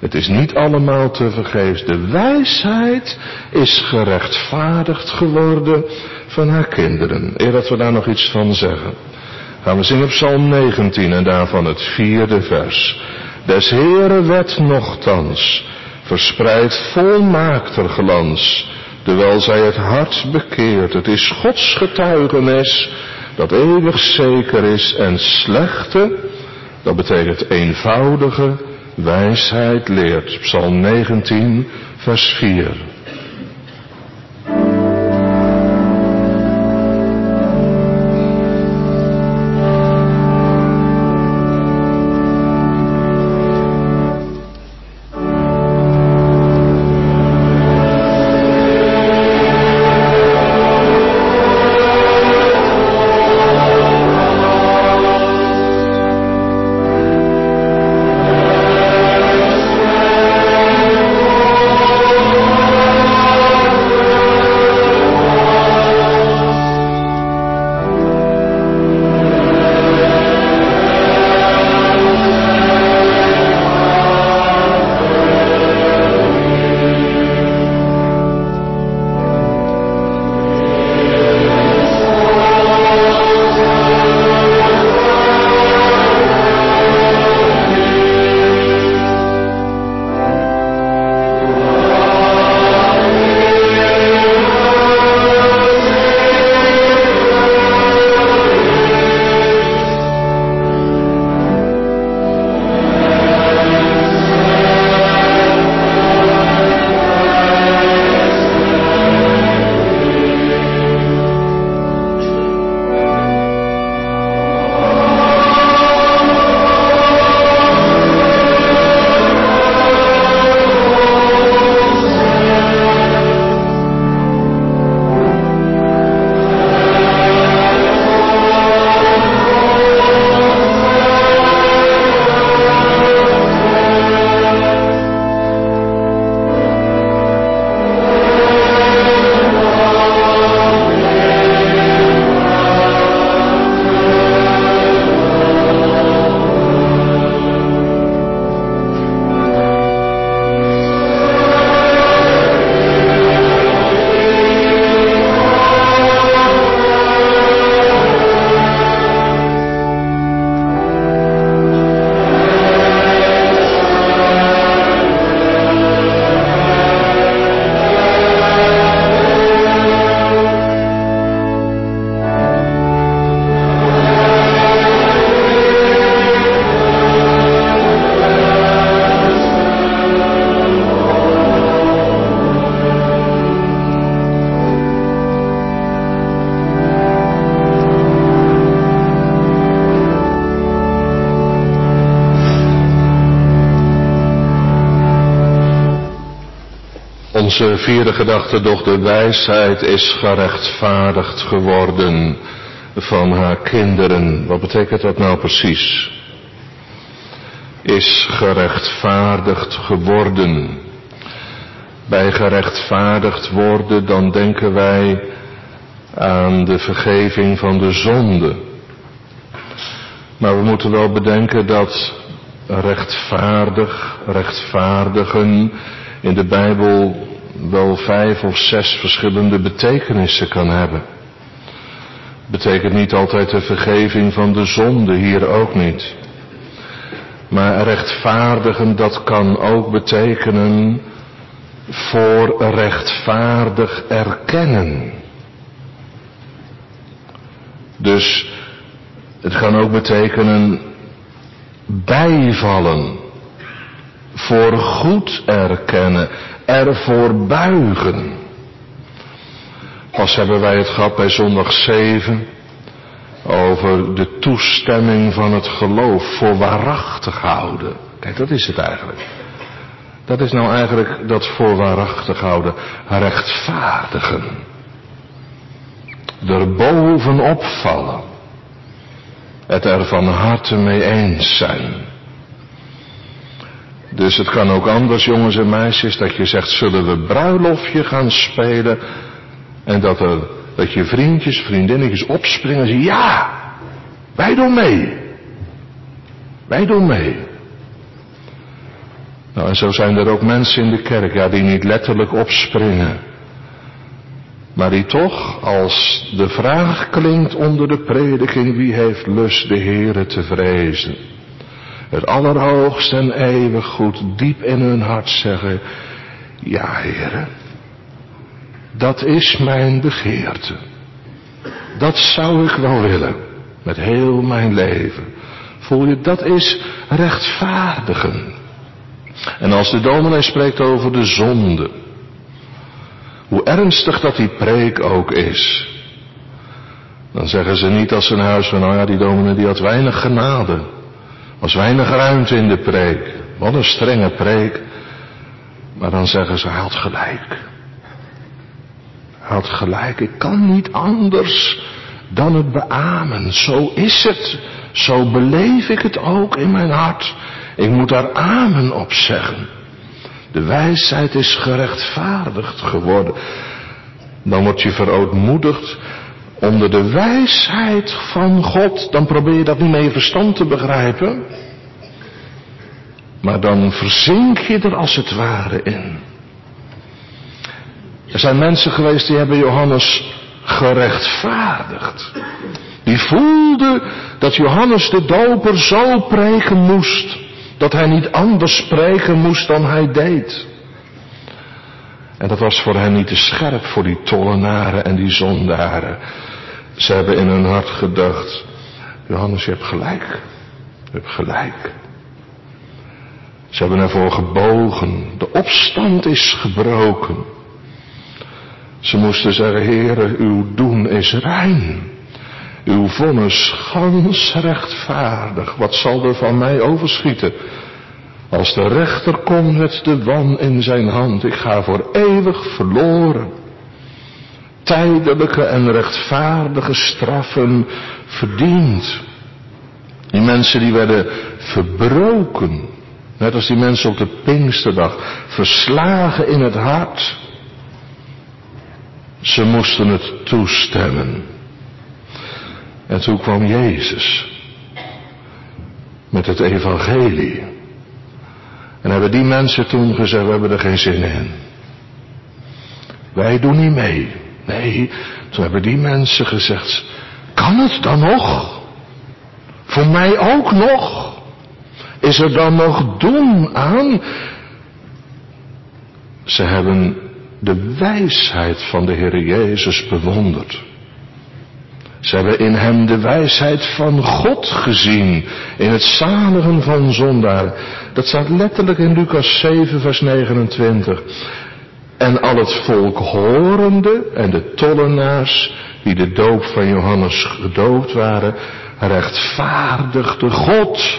Het is niet allemaal te vergeefs. De wijsheid is gerechtvaardigd geworden van haar kinderen. Eer dat we daar nog iets van zeggen, gaan we zingen Psalm negentien en daarvan het vierde vers. Des Heere wet nochtans verspreidt volmaakter glans, terwijl zij het hart bekeert. Het is Gods getuigenis dat eeuwig zeker is en slechte, dat betekent eenvoudige wijsheid leert. Psalm negentien vers vier. Onze vierde gedachte, doch de wijsheid is gerechtvaardigd geworden van haar kinderen. Wat betekent dat nou precies? Is gerechtvaardigd geworden. Bij gerechtvaardigd worden, dan denken wij aan de vergeving van de zonde. Maar we moeten wel bedenken dat rechtvaardig, rechtvaardigen in de Bijbel wel vijf of zes verschillende betekenissen kan hebben. Betekent niet altijd de vergeving van de zonde, hier ook niet. Maar rechtvaardigen, dat kan ook betekenen voor rechtvaardig erkennen. Dus het kan ook betekenen bijvallen, voor goed erkennen, ervoor buigen. Pas hebben wij het gehad bij zondag zeven over de toestemming van het geloof, voor waarachtig houden. Kijk, dat is het eigenlijk. Dat is nou eigenlijk dat voor waarachtig houden, rechtvaardigen. Erbovenop vallen. Het er van harte mee eens zijn. Dus het kan ook anders, jongens en meisjes, dat je zegt, zullen we bruiloftje gaan spelen? En dat, er, dat je vriendjes, vriendinnetjes opspringen en zeggen, ja, wij doen mee. Wij doen mee. Nou, en zo zijn er ook mensen in de kerk, ja, die niet letterlijk opspringen. Maar die toch, als de vraag klinkt onder de prediking, wie heeft lust de Heere te vrezen? Het allerhoogst en eeuwig goed diep in hun hart zeggen, ja Heere, dat is mijn begeerte. Dat zou ik wel willen, met heel mijn leven. Voel je, dat is rechtvaardigen. En als de dominee spreekt over de zonde, hoe ernstig dat die preek ook is, dan zeggen ze niet als ze naar huis van, nou ja, die dominee die had weinig genade, was weinig ruimte in de preek, wat een strenge preek. Maar dan zeggen ze, hij had gelijk. Hij had gelijk, ik kan niet anders dan het beamen. Zo is het, zo beleef ik het ook in mijn hart. Ik moet daar amen op zeggen. De wijsheid is gerechtvaardigd geworden. Dan word je verootmoedigd onder de wijsheid van God. Dan probeer je dat niet met je verstand te begrijpen. Maar dan verzink je er als het ware in. Er zijn mensen geweest die hebben Johannes gerechtvaardigd. Die voelden dat Johannes de Doper zo preken moest, dat hij niet anders spreken moest dan hij deed. En dat was voor hen niet te scherp voor die tollenaren en die zondaren. Ze hebben in hun hart gedacht, Johannes, je hebt gelijk. Je hebt gelijk. Ze hebben ervoor gebogen. De opstand is gebroken. Ze moesten zeggen, Heere, uw doen is rein. Uw vonnis gans rechtvaardig. Wat zal er van mij overschieten? Als de rechter komt met de wan in zijn hand. Ik ga voor eeuwig verloren. Tijdelijke en rechtvaardige straffen verdiend. Die mensen die werden verbroken. Net als die mensen op de Pinksterdag. Verslagen in het hart. Ze moesten het toestemmen. En toen kwam Jezus. Met het evangelie. En hebben die mensen toen gezegd, we hebben er geen zin in. Wij doen niet mee. Nee, toen hebben die mensen gezegd, kan het dan nog? Voor mij ook nog? Is er dan nog doen aan? Ze hebben de wijsheid van de Heer Jezus bewonderd. Ze hebben in hem de wijsheid van God gezien. In het zaligen van zondaar. Dat staat letterlijk in Lucas zeven vers negenentwintig. En al het volk horende en de tollenaars die de doop van Johannes gedoopt waren, rechtvaardigde God.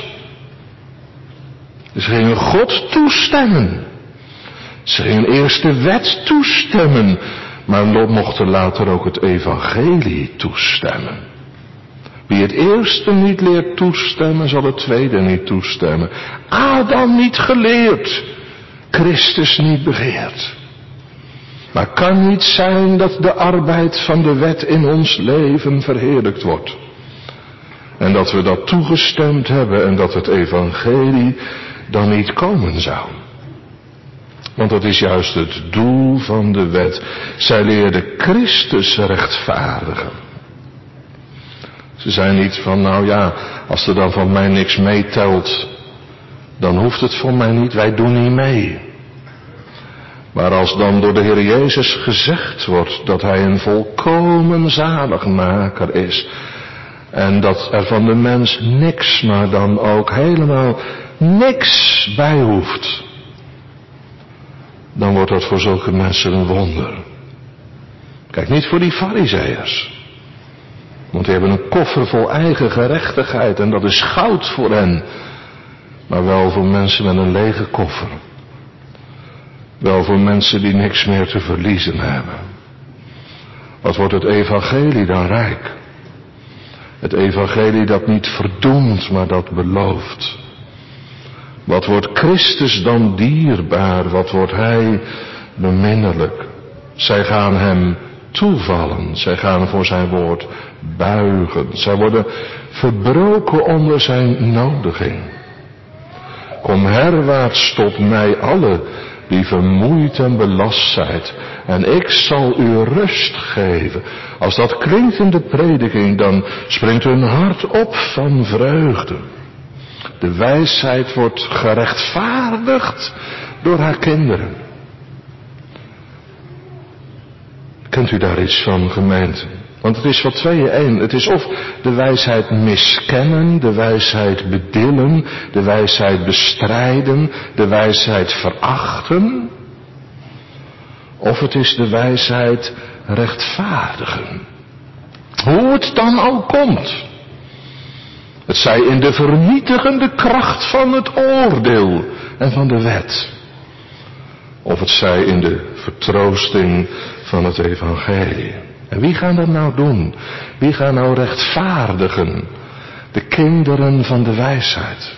Ze gingen God toestemmen. Ze gingen eerst de wet toestemmen, maar mochten later ook het evangelie toestemmen. Wie het eerste niet leert toestemmen, zal het tweede niet toestemmen. Adam niet geleerd, Christus niet begeerd. Maar kan niet zijn dat de arbeid van de wet in ons leven verheerlijkt wordt. En dat we dat toegestemd hebben en dat het evangelie dan niet komen zou. Want dat is juist het doel van de wet. Zij leerde Christus rechtvaardigen. Ze zei niet van, nou ja, als er dan van mij niks meetelt, dan hoeft het voor mij niet, wij doen niet mee. Maar als dan door de Heer Jezus gezegd wordt dat hij een volkomen zaligmaker is, en dat er van de mens niks, maar dan ook helemaal niks bij hoeft, dan wordt dat voor zulke mensen een wonder. Kijk, niet voor die farizeeërs. Want die hebben een koffer vol eigen gerechtigheid en dat is goud voor hen. Maar wel voor mensen met een lege koffer. Wel voor mensen die niks meer te verliezen hebben. Wat wordt het evangelie dan rijk? Het evangelie dat niet verdoemt, maar dat belooft. Wat wordt Christus dan dierbaar? Wat wordt hij beminnelijk? Zij gaan hem toevallen. Zij gaan voor zijn woord buigen. Zij worden verbroken onder zijn nodiging. Kom herwaarts tot mij alle die vermoeid en belast zijt, en ik zal u rust geven. Als dat klinkt in de prediking, dan springt hun hart op van vreugde. De wijsheid wordt gerechtvaardigd door haar kinderen. Kent u daar iets van, gemeente? Want het is van tweeën één. Het is of de wijsheid miskennen, de wijsheid bedillen, de wijsheid bestrijden, de wijsheid verachten. Of het is de wijsheid rechtvaardigen. Hoe het dan ook komt. Het zij in de vernietigende kracht van het oordeel en van de wet. Of het zij in de vertroosting van het evangelie. En wie gaan dat nou doen? Wie gaan nou rechtvaardigen? De kinderen van de wijsheid.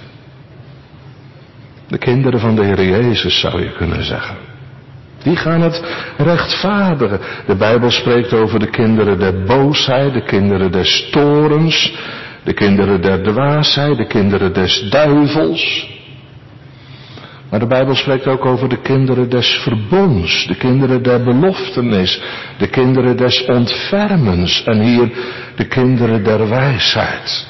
De kinderen van de Heer Jezus, zou je kunnen zeggen. Die gaan het rechtvaardigen. De Bijbel spreekt over de kinderen der boosheid, de kinderen des torens, de kinderen der dwaasheid, de kinderen des duivels. Maar de Bijbel spreekt ook over de kinderen des verbonds, de kinderen der beloftenis, de kinderen des ontfermens en hier de kinderen der wijsheid.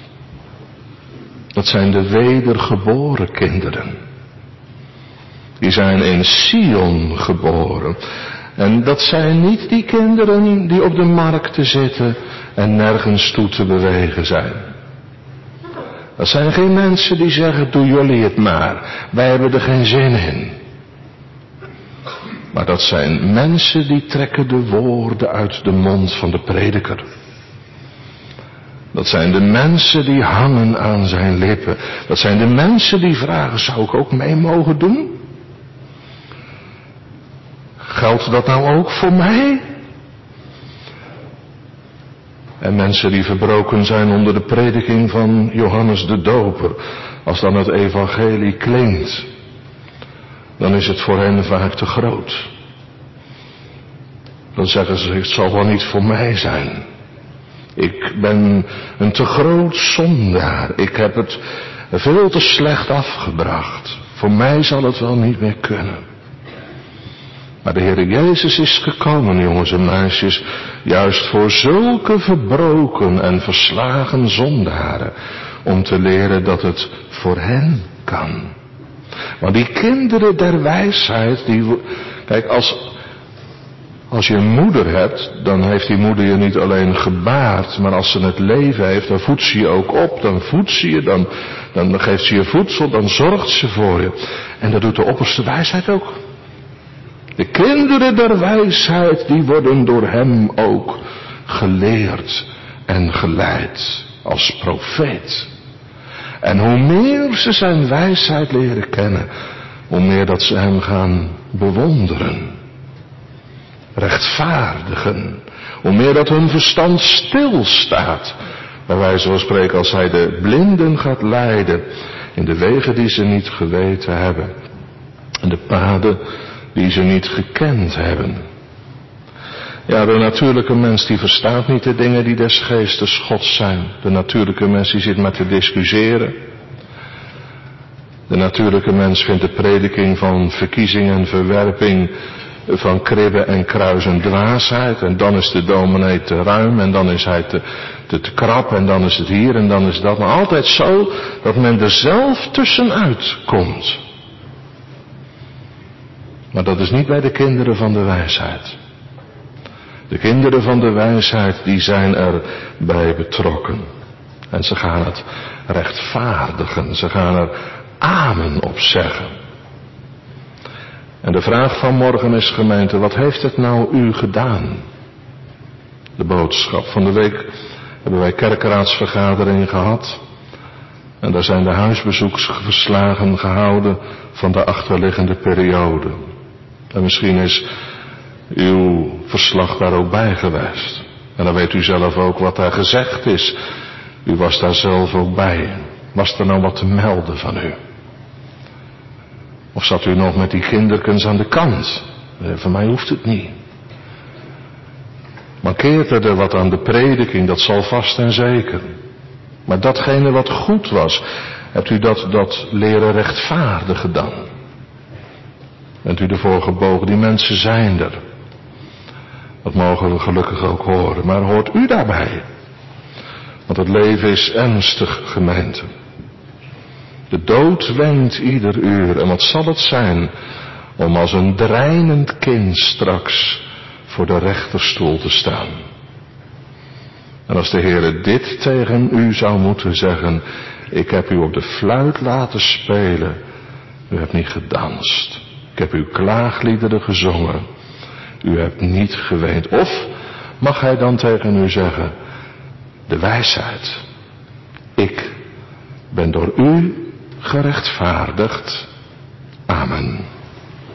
Dat zijn de wedergeboren kinderen. Die zijn in Sion geboren. En dat zijn niet die kinderen die op de markten zitten en nergens toe te bewegen zijn. Dat zijn geen mensen die zeggen, doe jullie het maar. Wij hebben er geen zin in. Maar dat zijn mensen die trekken de woorden uit de mond van de prediker. Dat zijn de mensen die hangen aan zijn lippen. Dat zijn de mensen die vragen, zou ik ook mee mogen doen? Geldt dat nou ook voor mij? En mensen die verbroken zijn onder de prediking van Johannes de Doper. Als dan het evangelie klinkt, dan is het voor hen vaak te groot. Dan zeggen ze, het zal wel niet voor mij zijn. Ik ben een te groot zondaar. Ik heb het veel te slecht afgebracht. Voor mij zal het wel niet meer kunnen. Maar de Heer Jezus is gekomen, jongens en meisjes, juist voor zulke verbroken en verslagen zondaren, om te leren dat het voor hen kan. Want die kinderen der wijsheid, die, kijk, als, als je een moeder hebt, dan heeft die moeder je niet alleen gebaard, maar als ze het leven heeft, dan voedt ze je ook op, dan voedt ze je, dan, dan geeft ze je voedsel, dan zorgt ze voor je. En dat doet de opperste wijsheid ook. De kinderen der wijsheid, die worden door hem ook geleerd en geleid als profeet. En hoe meer ze zijn wijsheid leren kennen, hoe meer dat ze hem gaan bewonderen, rechtvaardigen, hoe meer dat hun verstand stilstaat. Bij wijze van spreken, als hij de blinden gaat leiden in de wegen die ze niet geweten hebben en de paden die ze niet gekend hebben. Ja, de natuurlijke mens die verstaat niet de dingen die des geestes Gods zijn. De natuurlijke mens die zit maar te discussiëren. De natuurlijke mens vindt de prediking van verkiezing en verwerping van kribben en kruis een dwaasheid. En dan is de dominee te ruim en dan is hij te, te, te krap en dan is het hier en dan is dat. Maar altijd zo dat men er zelf tussenuit komt. Maar dat is niet bij de kinderen van de wijsheid. De kinderen van de wijsheid, die zijn er bij betrokken. En ze gaan het rechtvaardigen. Ze gaan er amen op zeggen. En de vraag van morgen is, gemeente, wat heeft het nou u gedaan? De boodschap van de week hebben wij kerkraadsvergadering gehad. En daar zijn de huisbezoeksverslagen gehouden van de achterliggende periode. En misschien is uw verslag daar ook bij geweest. En dan weet u zelf ook wat daar gezegd is. U was daar zelf ook bij. Was er nou wat te melden van u? Of zat u nog met die kinderkens aan de kant? Van mij hoeft het niet. Mankeerde er wat aan de prediking, dat zal vast en zeker. Maar datgene wat goed was, Hebt u dat, dat leren rechtvaardigen dan? Bent u ervoor gebogen? Die mensen zijn er. Dat mogen we gelukkig ook horen. Maar hoort u daarbij? Want het leven is ernstig, gemeente. De dood wenkt ieder uur. En wat zal het zijn om als een dreinend kind straks voor de rechterstoel te staan? En als de Heere dit tegen u zou moeten zeggen: ik heb u op de fluit laten spelen, u hebt niet gedanst. Ik heb uw klaagliederen gezongen, u hebt niet geweend. Of mag hij dan tegen u zeggen: de wijsheid, ik ben door u gerechtvaardigd. Amen.